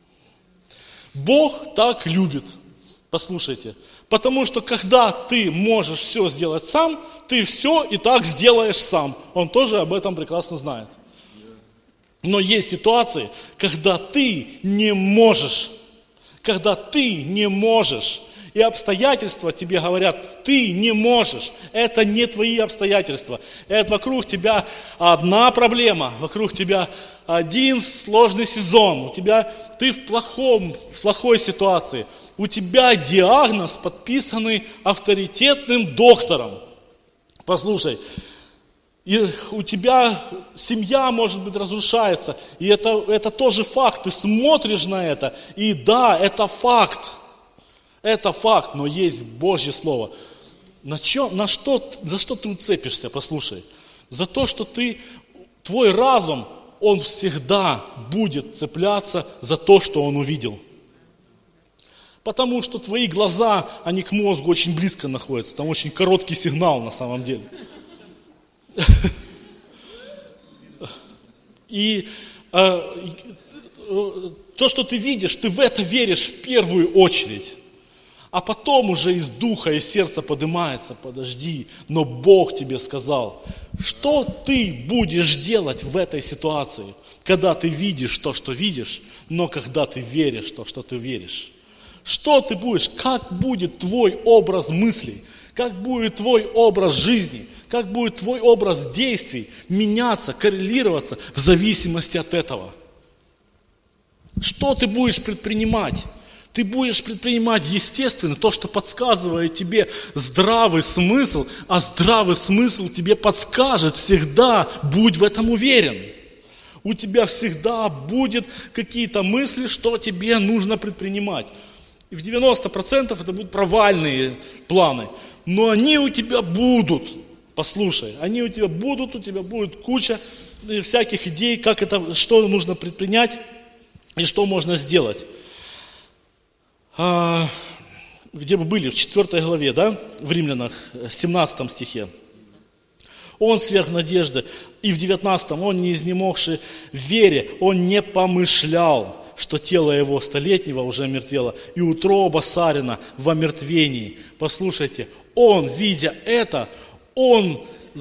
Бог так любит. Послушайте. Потому что когда ты можешь все сделать сам, ты все и так сделаешь сам. Он тоже об этом прекрасно знает. Но есть ситуации, когда ты не можешь. Когда ты не можешь. И обстоятельства тебе говорят, ты не можешь. Это не твои обстоятельства. Это вокруг тебя одна проблема, вокруг тебя один сложный сезон. У тебя, ты в, плохом, в плохой ситуации. У тебя диагноз, подписанный авторитетным доктором. Послушай, и у тебя семья, может быть, разрушается. И это, это тоже факт. Ты смотришь на это, и да, это факт. Это факт, но есть Божье Слово. На, чё, на что, за что ты уцепишься, послушай? За то, что ты, твой разум, он всегда будет цепляться за то, что он увидел. Потому что твои глаза, они к мозгу очень близко находятся. Там очень короткий сигнал на самом деле. И то, что ты видишь, ты в это веришь в первую очередь. А потом уже из духа и сердца поднимается, подожди, но Бог тебе сказал, что ты будешь делать в этой ситуации, когда ты видишь то, что видишь, но когда ты веришь то, что ты веришь. Что ты будешь, как будет твой образ мыслей, как будет твой образ жизни, как будет твой образ действий меняться, коррелироваться в зависимости от этого. Что ты будешь предпринимать? Ты будешь предпринимать, естественно, то, что подсказывает тебе здравый смысл, а здравый смысл тебе подскажет всегда, будь в этом уверен. У тебя всегда будут какие-то мысли, что тебе нужно предпринимать. И в девяносто процентов это будут провальные планы, но они у тебя будут. Послушай, они у тебя будут, у тебя будет куча всяких идей, как это, что нужно предпринять и что можно сделать. А, где бы были, в четвёртой главе, да, в Римлянах, семнадцатом стихе. Он сверх надежды, и в девятнадцатом, он не изнемогший в вере, он не помышлял, что тело его столетнего уже омертвело, и утроба Сарина в омертвении. Послушайте, он, видя это, он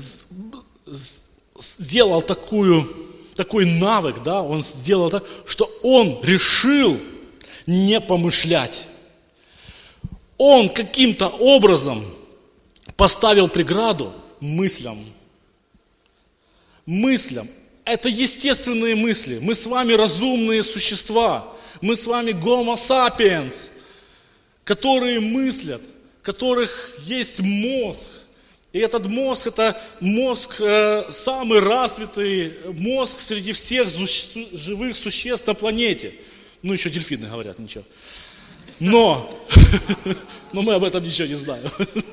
сделал такую, такой навык, да, он сделал так, что он решил не помышлять. Он каким-то образом поставил преграду мыслям. Мыслям. Это естественные мысли. Мы с вами разумные существа. Мы с вами Homo sapiens, которые мыслят, у которых есть мозг. И этот мозг, это мозг, э, самый развитый мозг среди всех су- живых существ на планете. Ну, еще дельфины говорят, ничего. Но, но мы об этом ничего не знаем.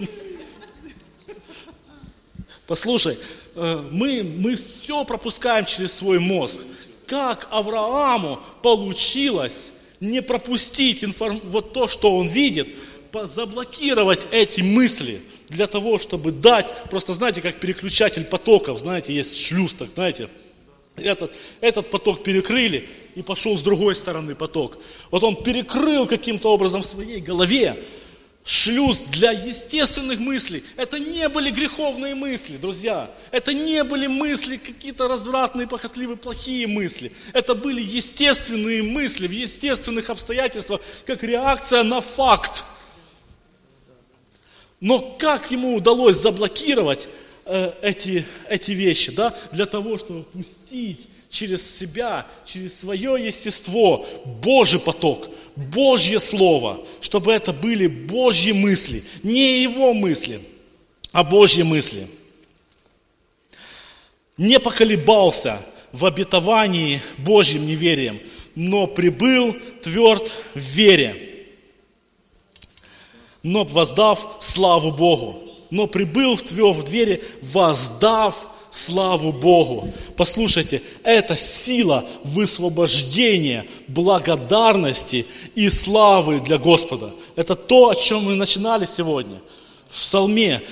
Послушай, э, мы, мы все пропускаем через свой мозг. Как Аврааму получилось не пропустить информ... вот то, что он видит, заблокировать эти мысли для того, чтобы дать, просто знаете, как переключатель потоков, знаете, есть шлюз, так, знаете, этот, этот поток перекрыли, и пошел с другой стороны поток. Вот он перекрыл каким-то образом в своей голове шлюз для естественных мыслей. Это не были греховные мысли, друзья. Это не были мысли, какие-то развратные, похотливые, плохие мысли. Это были естественные мысли в естественных обстоятельствах, как реакция на факт. Но как ему удалось заблокировать э, эти, эти вещи, да, для того, чтобы пустить через себя, через свое естество Божий поток, Божье Слово, чтобы это были Божьи мысли, не его мысли, а Божьи мысли. Не поколебался в обетовании Божьим неверием, но прибыл тверд в вере, но воздав славу Богу. Но прибыл в тверд в вере, воздав славу Богу. Послушайте, это сила высвобождения, благодарности и славы для Господа. Это то, о чем мы начинали сегодня. В Псалме.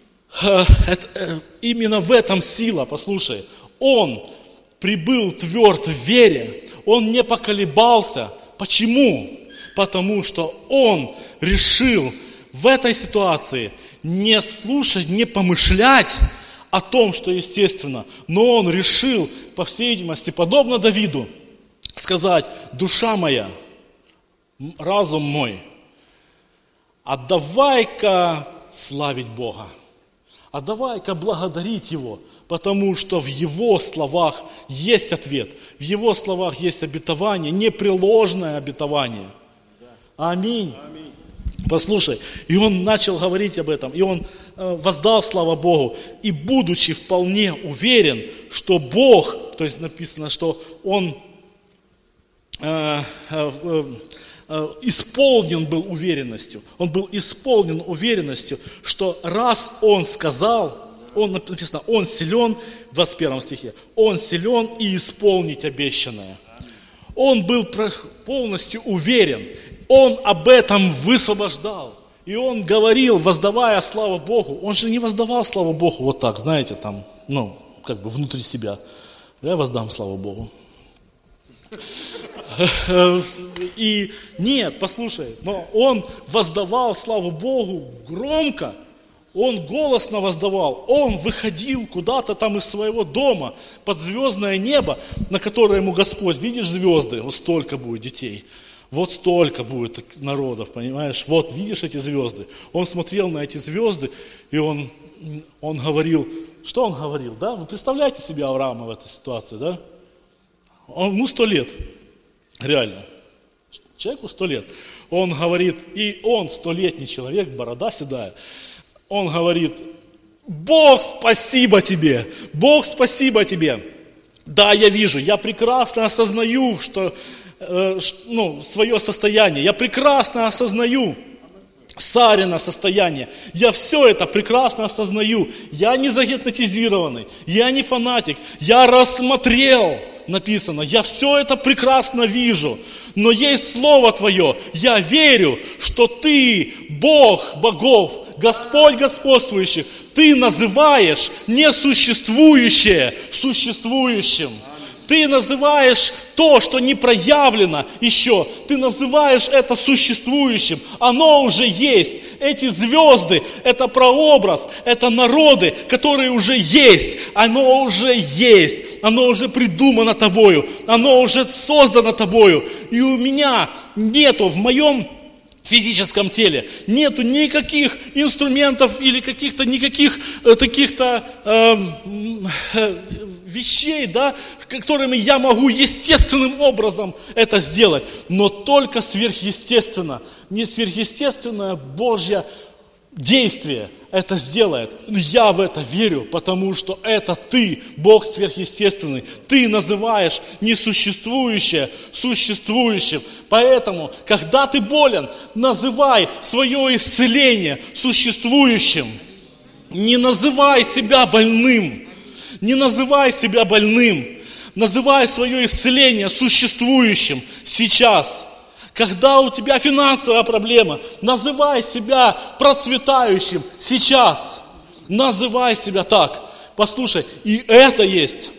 Именно в этом сила, послушай. Он прибыл тверд в вере. Он не поколебался. Почему? Потому что он решил в этой ситуации не слушать, не помышлять о том, что естественно, но он решил, по всей видимости, подобно Давиду, сказать: душа моя, разум мой, отдавай-ка славить Бога, отдавай-ка благодарить Его, потому что в Его словах есть ответ, в Его словах есть обетование, непреложное обетование. Аминь. Аминь. Послушай, и он начал говорить об этом, и он э, воздал славу Богу, и будучи вполне уверен, что Бог, то есть написано, что он э, э, э, исполнен был уверенностью, он был исполнен уверенностью, что раз он сказал, он, написано, он силен, в двадцать первом стихе, он силен и исполнить обещанное. Он был полностью уверен. Он об этом высвобождал. И он говорил, воздавая славу Богу. Он же не воздавал славу Богу вот так, знаете, там, ну, как бы внутри себя. Я воздам славу Богу. И нет, послушай, но он воздавал славу Богу громко. Он голосно воздавал. Он выходил куда-то там из своего дома под звездное небо, на которое ему Господь, видишь звезды, вот столько будет детей. Вот столько будет народов, понимаешь? Вот, видишь эти звезды? Он смотрел на эти звезды, и он, он говорил, что он говорил, да? Вы представляете себе Авраама в этой ситуации, да? Он, ему сто лет, реально. Человеку сто лет. Он говорит, и он, столетний человек, борода седая, он говорит: Бог, спасибо тебе, Бог, спасибо тебе. Да, я вижу, я прекрасно осознаю, что... ну, свое состояние. Я прекрасно осознаю Сарина состояние. Я все это прекрасно осознаю. Я не загипнотизированный, я не фанатик. Я рассмотрел, написано, я все это прекрасно вижу. Но есть Слово Твое. Я верю, что Ты, Бог богов, Господь господствующих, Ты называешь несуществующее существующим. Ты называешь то, что не проявлено еще, ты называешь это существующим. Оно уже есть. Эти звезды, это прообраз, это народы, которые уже есть. Оно уже есть. Оно уже придумано тобою. Оно уже создано тобою. И у меня нету в моем физическом теле. Нету никаких инструментов или каких-то никаких э, таких-то э, э, вещей, да, которыми я могу естественным образом это сделать. Но только сверхъестественно, не сверхъестественное Божье действие это сделает. Я в это верю, потому что это ты, Бог сверхъестественный. Ты называешь несуществующее существующим. Поэтому, когда ты болен, называй свое исцеление существующим. Не называй себя больным. Не называй себя больным. Называй свое исцеление существующим сейчас. Когда у тебя финансовая проблема, называй себя процветающим сейчас. Называй себя так. Послушай, и это есть.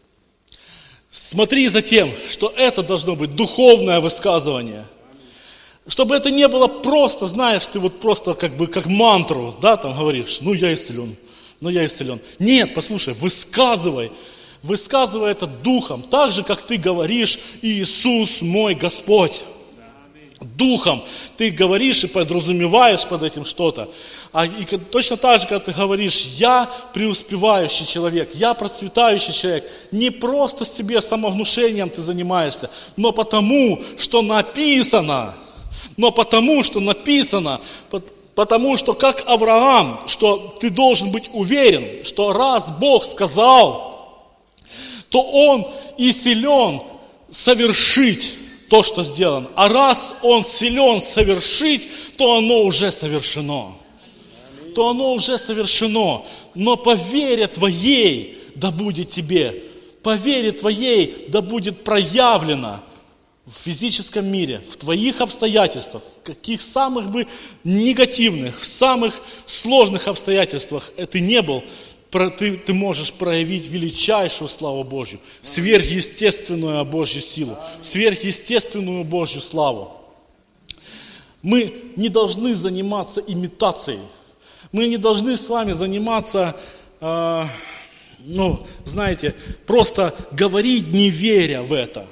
Смотри за тем, что это должно быть духовное высказывание. Чтобы это не было просто, знаешь, ты вот просто как бы как мантру, да, там говоришь, ну я исцелен, ну я исцелен. Нет, послушай, высказывай. Высказывай это духом, так же, как ты говоришь, Иисус мой Господь. Духом ты говоришь и подразумеваешь под этим что-то. А и точно так же, когда ты говоришь, я преуспевающий человек, я процветающий человек, не просто себе самовнушением ты занимаешься, но потому, что написано, но потому, что написано, потому что как Авраам, что ты должен быть уверен, что раз Бог сказал, то Он и силен совершить то, что сделано. А раз Он силен совершить, то оно уже совершено. То оно уже совершено. Но по вере твоей да будет тебе. По вере твоей да будет проявлено в физическом мире, в твоих обстоятельствах, в каких самых бы негативных, в самых сложных обстоятельствах ты не был, Ты, ты можешь проявить величайшую славу Божью, сверхъестественную Божью силу, сверхъестественную Божью славу. Мы не должны заниматься имитацией. Мы не должны с вами заниматься, э, ну, знаете, просто говорить, не веря в это.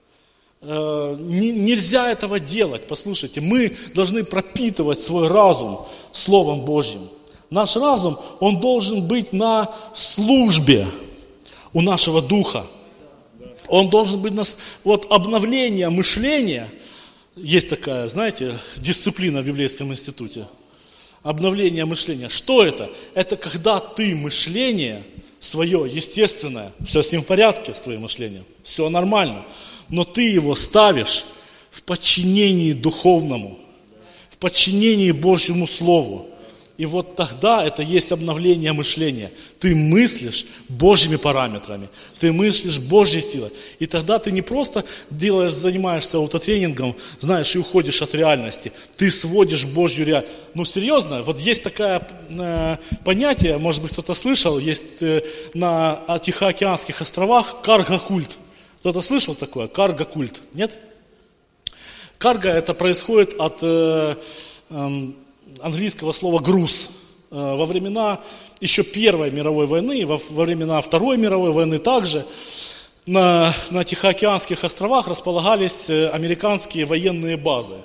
Э, не, нельзя этого делать. Послушайте, мы должны пропитывать свой разум Словом Божьим. Наш разум, он должен быть на службе у нашего духа. Он должен быть на... Вот обновление мышления, есть такая, знаете, дисциплина в библейском институте. Обновление мышления. Что это? Это когда ты мышление свое, естественное, все с ним в порядке, с твоим мышлением, все нормально, но ты его ставишь в подчинении духовному, в подчинении Божьему Слову. И вот тогда это есть обновление мышления. Ты мыслишь Божьими параметрами, ты мыслишь Божьей силой. И тогда ты не просто делаешь, занимаешься аутотренингом, знаешь, и уходишь от реальности. Ты сводишь Божью реальность. Ну серьезно, вот есть такое э, понятие, может быть кто-то слышал, есть э, на Тихоокеанских островах карго-культ. Кто-то слышал такое? Карго-культ. Нет? Карго это происходит от... Э, э, английского слова груз. Во времена еще Первой мировой войны, во, во времена Второй мировой войны также на, на Тихоокеанских островах располагались американские военные базы.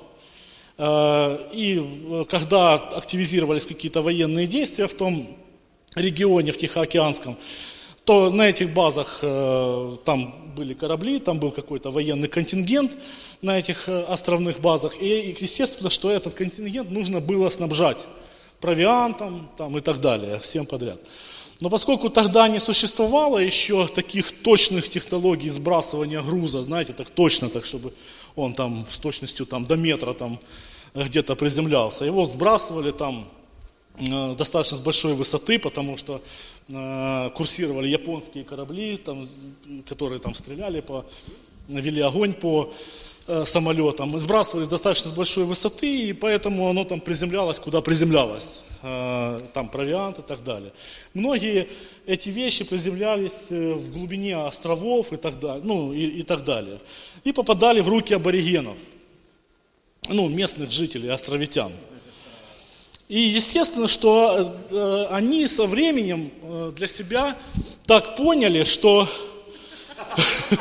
И когда активизировались какие-то военные действия в том регионе, в Тихоокеанском, то на этих базах там были корабли, там был какой-то военный контингент на этих островных базах. И естественно, что этот контингент нужно было снабжать провиантом там, и так далее, всем подряд. Но поскольку тогда не существовало еще таких точных технологий сбрасывания груза, знаете, так точно, так чтобы он там с точностью там, до метра там, где-то приземлялся, его сбрасывали там э, достаточно с большой высоты, потому что э, курсировали японские корабли, там, которые там стреляли, по, вели огонь по самолетом, сбрасывались достаточно с большой высоты, и поэтому оно там приземлялось, куда приземлялось, там провиант и так далее. Многие эти вещи приземлялись в глубине островов и так далее, ну и, и так далее, и попадали в руки аборигенов, ну местных жителей, островитян. И естественно, что э, они со временем э, для себя так поняли, что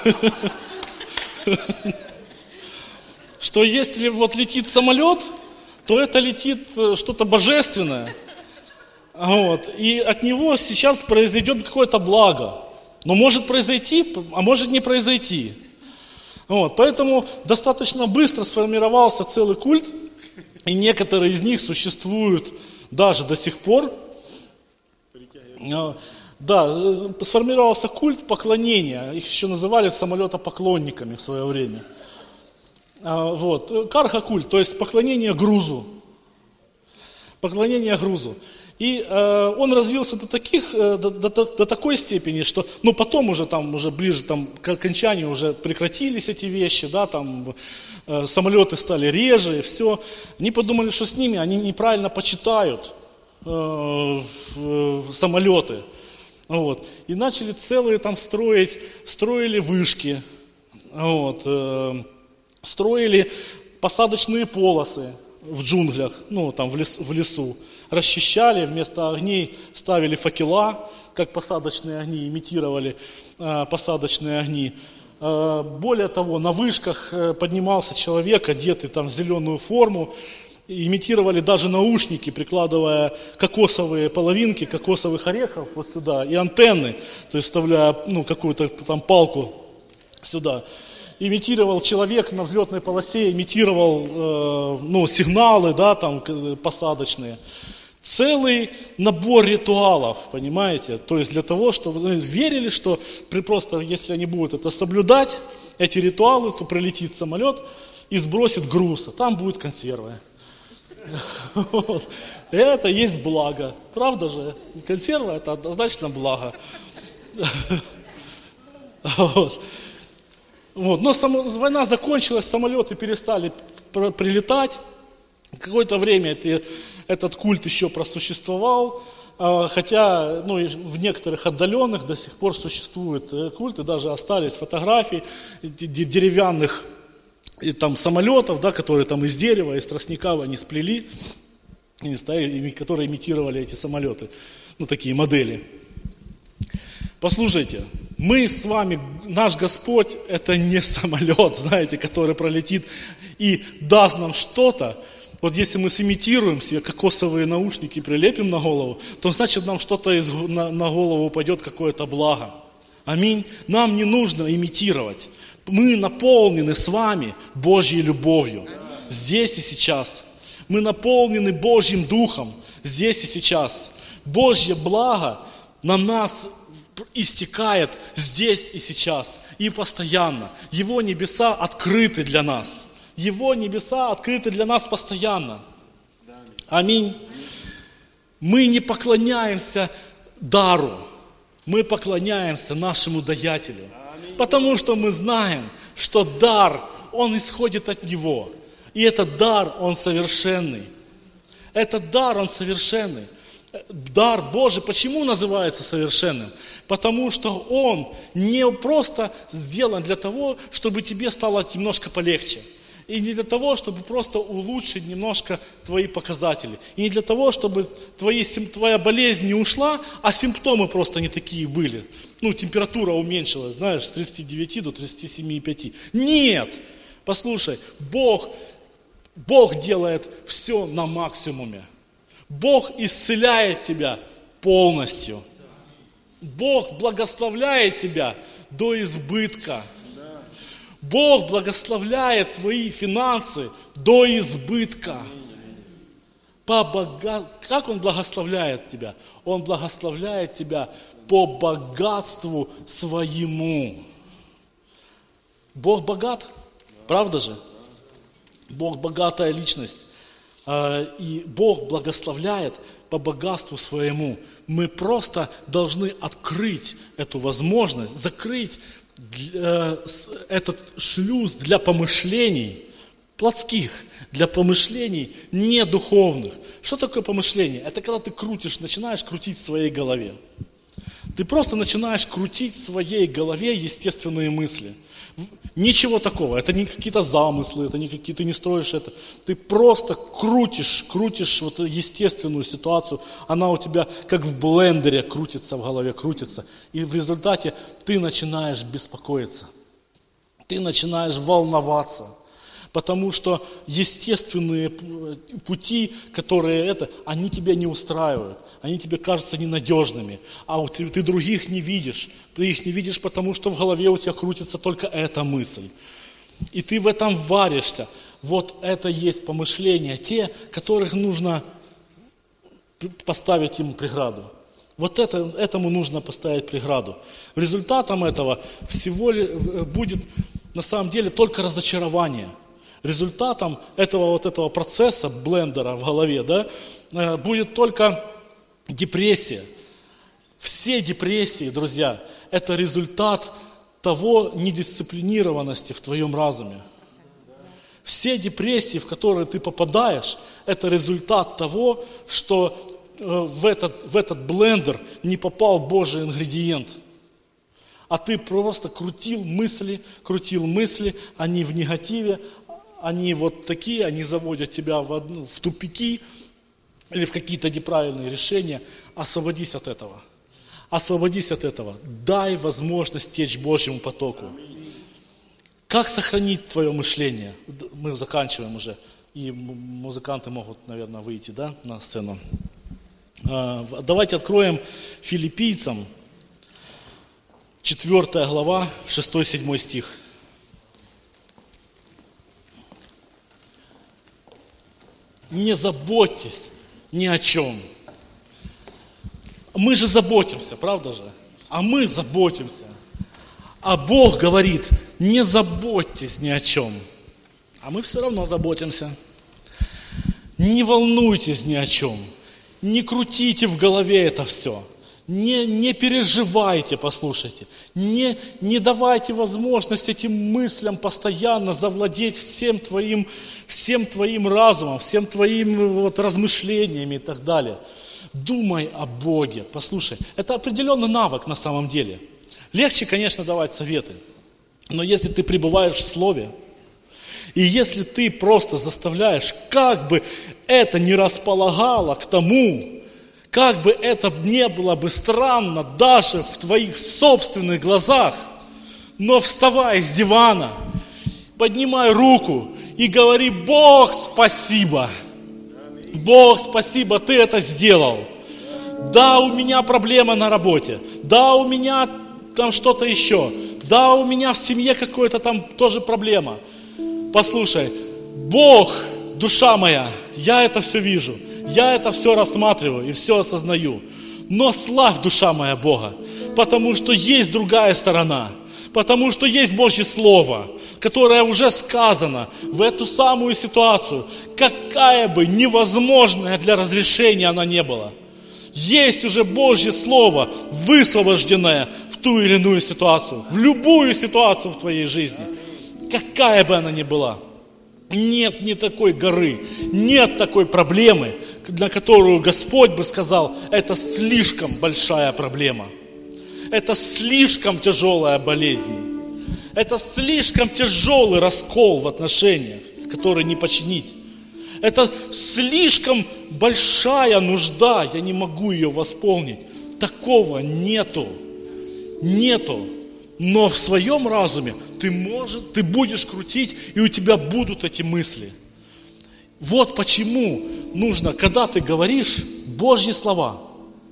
что если вот летит самолет, то это летит что-то божественное. Вот. И от него сейчас произойдет какое-то благо. Но может произойти, а может не произойти. Вот. Поэтому достаточно быстро сформировался целый культ, и некоторые из них существуют даже до сих пор. Да, сформировался культ поклонения, их еще называли самолетопоклонниками в свое время. Вот. Карха-культ, то есть поклонение грузу. Поклонение грузу. И э, он развился до, таких, э, до, до, до такой степени, что ну, потом уже, там, уже ближе там, к окончанию уже прекратились эти вещи, да, там, э, самолеты стали реже, и все. Они подумали, что с ними они неправильно почитают э, э, самолеты. Вот. И начали целые там строить, строили вышки, вот, э, строили посадочные полосы в джунглях, ну там в, лес, в лесу. Расчищали, вместо огней ставили факела, как посадочные огни, имитировали э, посадочные огни. Э, более того, на вышках э, поднимался человек, одетый там в зеленую форму, имитировали даже наушники, прикладывая кокосовые половинки, кокосовых орехов вот сюда, и антенны, то есть вставляя ну, какую-то там палку сюда. Имитировал человек на взлетной полосе, имитировал э, ну, сигналы, да, там, посадочные. Целый набор ритуалов, понимаете? То есть для того, чтобы ну, верили, что при просто, если они будут это соблюдать, эти ритуалы, то прилетит самолет и сбросит груз, а там будет консервы. Это есть благо. Правда же? Консерва это однозначно благо. Вот. Вот. Но сам, война закончилась, самолеты перестали пр- прилетать. Какое-то время это, этот культ еще просуществовал, э, хотя ну, в некоторых отдаленных до сих пор существуют э, культы, даже остались фотографии деревянных и, там, самолетов, да, которые там из дерева, из тростника они сплели, и ставили, которые имитировали эти самолеты, ну такие модели. Послушайте, мы с вами, наш Господь, это не самолет, знаете, который пролетит и даст нам что-то. Вот если мы сымитируем себе кокосовые наушники, прилепим на голову, то значит нам что-то из, на, на голову упадет, какое-то благо. Аминь. Нам не нужно имитировать. Мы наполнены с вами Божьей любовью. Здесь и сейчас. Мы наполнены Божьим Духом. Здесь и сейчас. Божье благо на нас истекает здесь и сейчас. И постоянно. Его небеса открыты для нас. Его небеса открыты для нас постоянно. Аминь. Мы не поклоняемся дару. Мы поклоняемся нашему даятелю. Потому что мы знаем, что дар, он исходит от Него. И этот дар, он совершенный. Этот дар, он совершенный. Дар Божий, почему называется совершенным? Потому что он не просто сделан для того, чтобы тебе стало немножко полегче. И не для того, чтобы просто улучшить немножко твои показатели. И не для того, чтобы твои, твоя болезнь не ушла, а симптомы просто не такие были. Ну, температура уменьшилась, знаешь, с тридцати девяти до тридцати семи и пяти. Нет! Послушай, Бог, Бог делает все на максимуме. Бог исцеляет тебя полностью. Бог благословляет тебя до избытка. Бог благословляет твои финансы до избытка. По бога... Как Он благословляет тебя? Он благословляет тебя по богатству своему. Бог богат, правда же? Бог богатая личность. И Бог благословляет по богатству своему. Мы просто должны открыть эту возможность, закрыть этот шлюз для помышлений плотских, для помышлений не духовных. Что такое помышление? Это когда ты крутишь, начинаешь крутить в своей голове. Ты просто начинаешь крутить в своей голове естественные мысли. Ничего такого, это не какие-то замыслы, это не какие, ты не строишь это. Ты просто крутишь, крутишь вот естественную ситуацию, она у тебя как в блендере крутится в голове, крутится. И в результате ты начинаешь беспокоиться, ты начинаешь волноваться. Потому что естественные пути, которые это, они тебя не устраивают, они тебе кажутся ненадежными, а ты, ты других не видишь. Ты их не видишь, потому что в голове у тебя крутится только эта мысль. И ты в этом варишься. Вот это есть помышления, те, которых нужно поставить им преграду. Вот это, этому нужно поставить преграду. Результатом этого всего будет на самом деле только разочарование. Результатом этого вот этого процесса блендера в голове, да, будет только депрессия. Все депрессии, друзья, это результат того недисциплинированности в твоем разуме. Все депрессии, в которые ты попадаешь, это результат того, что в этот, в этот блендер не попал Божий ингредиент. А ты просто крутил мысли, крутил мысли, они в негативе, они вот такие, они заводят тебя в, одну, в тупики или в какие-то неправильные решения. Освободись от этого. Освободись от этого. Дай возможность течь Божьему потоку. Как сохранить твое мышление? Мы заканчиваем уже. И музыканты могут, наверное, выйти, да, на сцену. Давайте откроем Филиппийцам, четвёртая глава, шестой-седьмой стих. Не заботьтесь ни о чем. Мы же заботимся, правда же? А мы заботимся. А Бог говорит, не заботьтесь ни о чем. А мы все равно заботимся. Не волнуйтесь ни о чем. Не крутите в голове это все. Не, не переживайте, послушайте. Не, не давайте возможность этим мыслям постоянно завладеть всем твоим, всем твоим разумом, всем твоим вот размышлениями и так далее. Думай о Боге. Послушай, это определенный навык на самом деле. Легче, конечно, давать советы. Но если ты пребываешь в Слове, и если ты просто заставляешь, как бы это ни располагало к тому, как бы это не было бы странно даже в твоих собственных глазах, но вставай с дивана, поднимай руку и говори: Бог, спасибо! Бог, спасибо, Ты это сделал. Да, у меня проблема на работе. Да, у меня там что-то еще. Да, у меня в семье какая-то там тоже проблема. Послушай, Бог, душа моя, я это все вижу. Я это все рассматриваю и все осознаю. Но славь, душа моя, Бога, потому что есть другая сторона. Потому что есть Божье Слово, которое уже сказано в эту самую ситуацию, какая бы невозможная для разрешения она не была. Есть уже Божье Слово, высвобожденное в ту или иную ситуацию, в любую ситуацию в твоей жизни, какая бы она ни была. Нет ни такой горы, нет такой проблемы, на которую Господь бы сказал: это слишком большая проблема. Это слишком тяжелая болезнь. Это слишком тяжелый раскол в отношениях, который не починить. Это слишком большая нужда, я не могу ее восполнить. Такого нету. Нету. Но в своем разуме ты, можешь, ты будешь крутить, и у тебя будут эти мысли. Вот почему нужно, когда ты говоришь Божьи слова,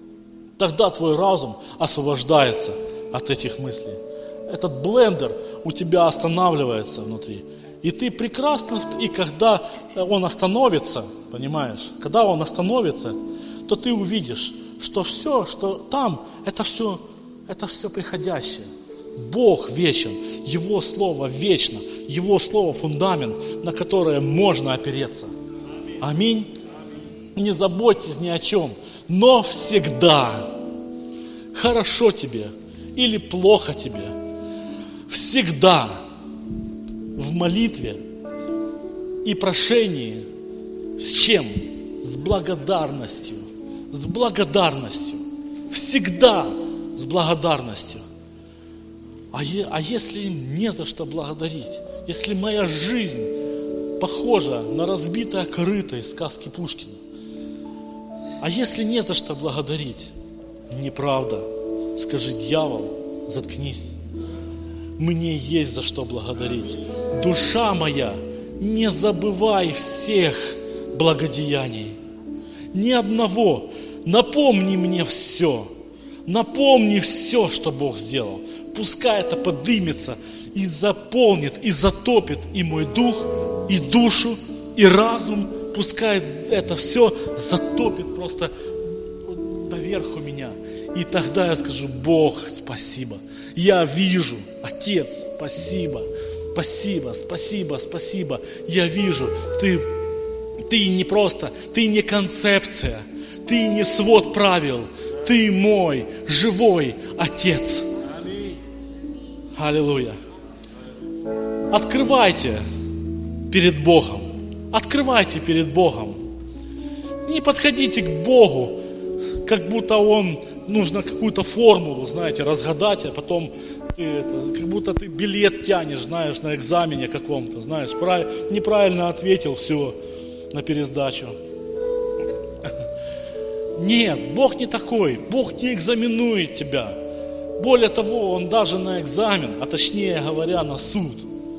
тогда твой разум освобождается от этих мыслей. Этот блендер у тебя останавливается внутри. И ты прекрасно, и когда он остановится, понимаешь, когда он остановится, то ты увидишь, что все, что там, это все, это все приходящее. Бог вечен, Его Слово вечно, Его Слово фундамент, на которое можно опереться. Аминь. Не заботьтесь ни о чем, но всегда, хорошо тебе или плохо тебе, всегда в молитве и прошении с чем? С благодарностью. С благодарностью. Всегда с благодарностью. А, е, а если не за что благодарить? Если моя жизнь похожа на разбитое корыто из сказки Пушкина? А если не за что благодарить? Неправда. Скажи: дьявол, заткнись. Мне есть за что благодарить. Душа моя, не забывай всех благодеяний. Ни одного. Напомни мне все. Напомни все, что Бог сделал. Пускай это поднимется и заполнит, и затопит и мой дух, и душу, и разум. Пускай это все затопит просто доверху меня. И тогда я скажу: Бог, спасибо. Я вижу, Отец, спасибо. Спасибо, спасибо, спасибо. Я вижу, ты, ты не просто, ты не концепция, ты не свод правил, ты мой живой Отец. Аллилуйя. Открывайте перед Богом. Открывайте перед Богом. Не подходите к Богу, как будто Он, нужно какую-то формулу, знаете, разгадать, а потом ты это, как будто ты билет тянешь, знаешь, на экзамене каком-то, знаешь, прав, неправильно ответил, все, на пересдачу. Нет, Бог не такой, Бог не экзаменует тебя. Более того, Он даже на экзамен, а точнее говоря, на суд,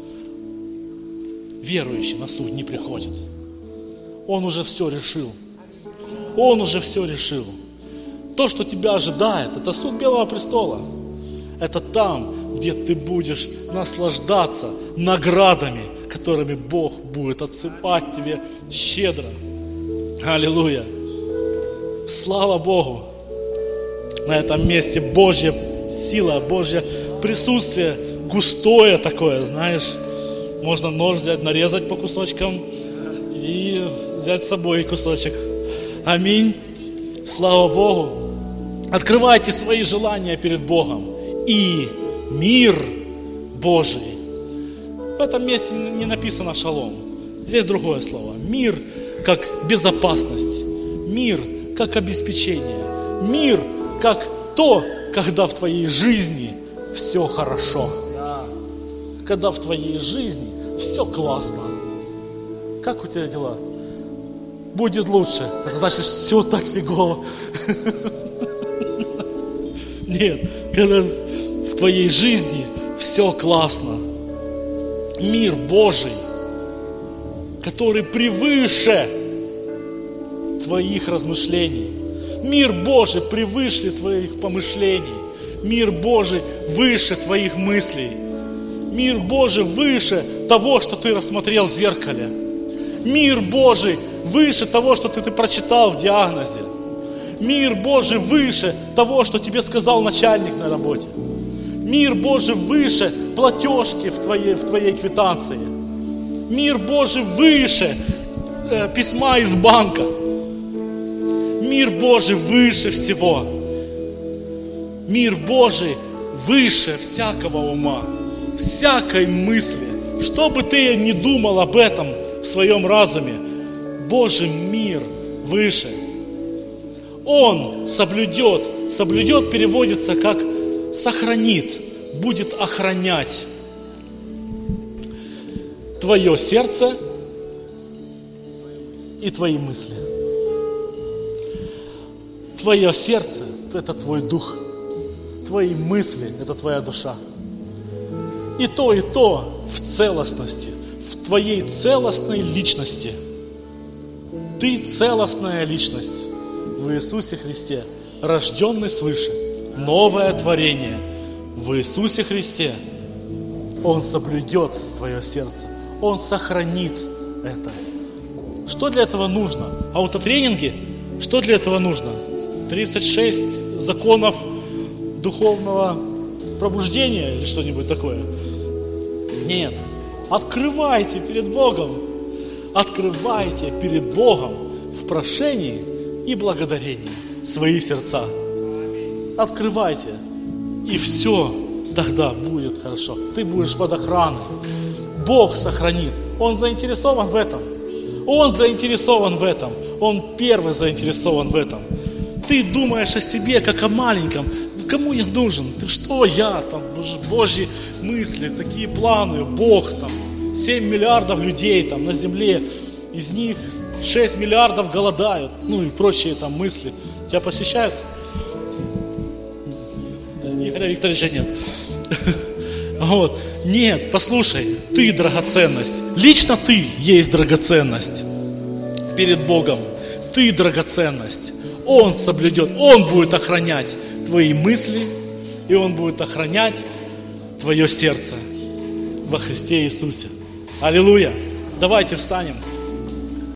верующий на суд не приходит. Он уже все решил. Он уже все решил. То, что тебя ожидает, это суд Белого престола. Это там, где ты будешь наслаждаться наградами, которыми Бог будет отсыпать тебе щедро. Аллилуйя! Слава Богу! На этом месте Божья сила, Божье присутствие густое такое, знаешь. Можно нож взять, нарезать по кусочкам и взять с собой кусочек. Аминь. Слава Богу. Открывайте свои желания перед Богом. И мир Божий. В этом месте не написано шалом. Здесь другое слово. Мир как безопасность. Мир как обеспечение. Мир как то, когда в твоей жизни все хорошо. Когда в твоей жизни все классно. Как у тебя дела? Будет лучше. Это значит, все так фигово. Нет, когда в твоей жизни все классно. Мир Божий, который превыше твоих размышлений. Мир Божий превыше твоих помышлений. Мир Божий выше твоих мыслей. Мир Божий выше того, что ты рассмотрел в зеркале. Мир Божий выше того, что ты, ты прочитал в диагнозе. Мир Божий выше того, что тебе сказал начальник на работе. Мир Божий выше платежки в твоей, в твоей квитанции. Мир Божий выше э, письма из банка. Мир Божий выше всего. Мир Божий выше всякого ума, всякой мысли. Что бы ты ни думал об этом в своем разуме, Божий мир выше. Он соблюдет, соблюдет переводится как сохранит, будет охранять твое сердце и твои мысли. Твое сердце – это твой дух, твои мысли – это твоя душа. И то, и то в целостности, в твоей целостной личности. Ты целостная личность в Иисусе Христе, рожденный свыше, новое творение в Иисусе Христе. Он соблюдет твое сердце, Он сохранит это. Что для этого нужно? Аутотренинги? Что для этого нужно? тридцать шесть законов духовного пробуждения или что-нибудь такое? Нет. Открывайте перед Богом. Открывайте перед Богом в прошении и благодарении свои сердца. Открывайте. И все тогда будет хорошо. Ты будешь под охраной. Бог сохранит. Он заинтересован в этом. Он заинтересован в этом. Он первый заинтересован в этом. Ты думаешь о себе, как о маленьком. Кому я нужен? Ты что, я? Там, Божьи мысли, такие планы. Бог, там, семь миллиардов людей там, на земле. Из них шесть миллиардов голодают. Ну и прочие там мысли. Тебя посещают? Игоря Викторовича нет. Вот. Нет, послушай, ты драгоценность. Лично ты есть драгоценность перед Богом. Ты драгоценность. Он соблюдет, Он будет охранять твои мысли, и Он будет охранять твое сердце во Христе Иисусе. Аллилуйя! Давайте встанем.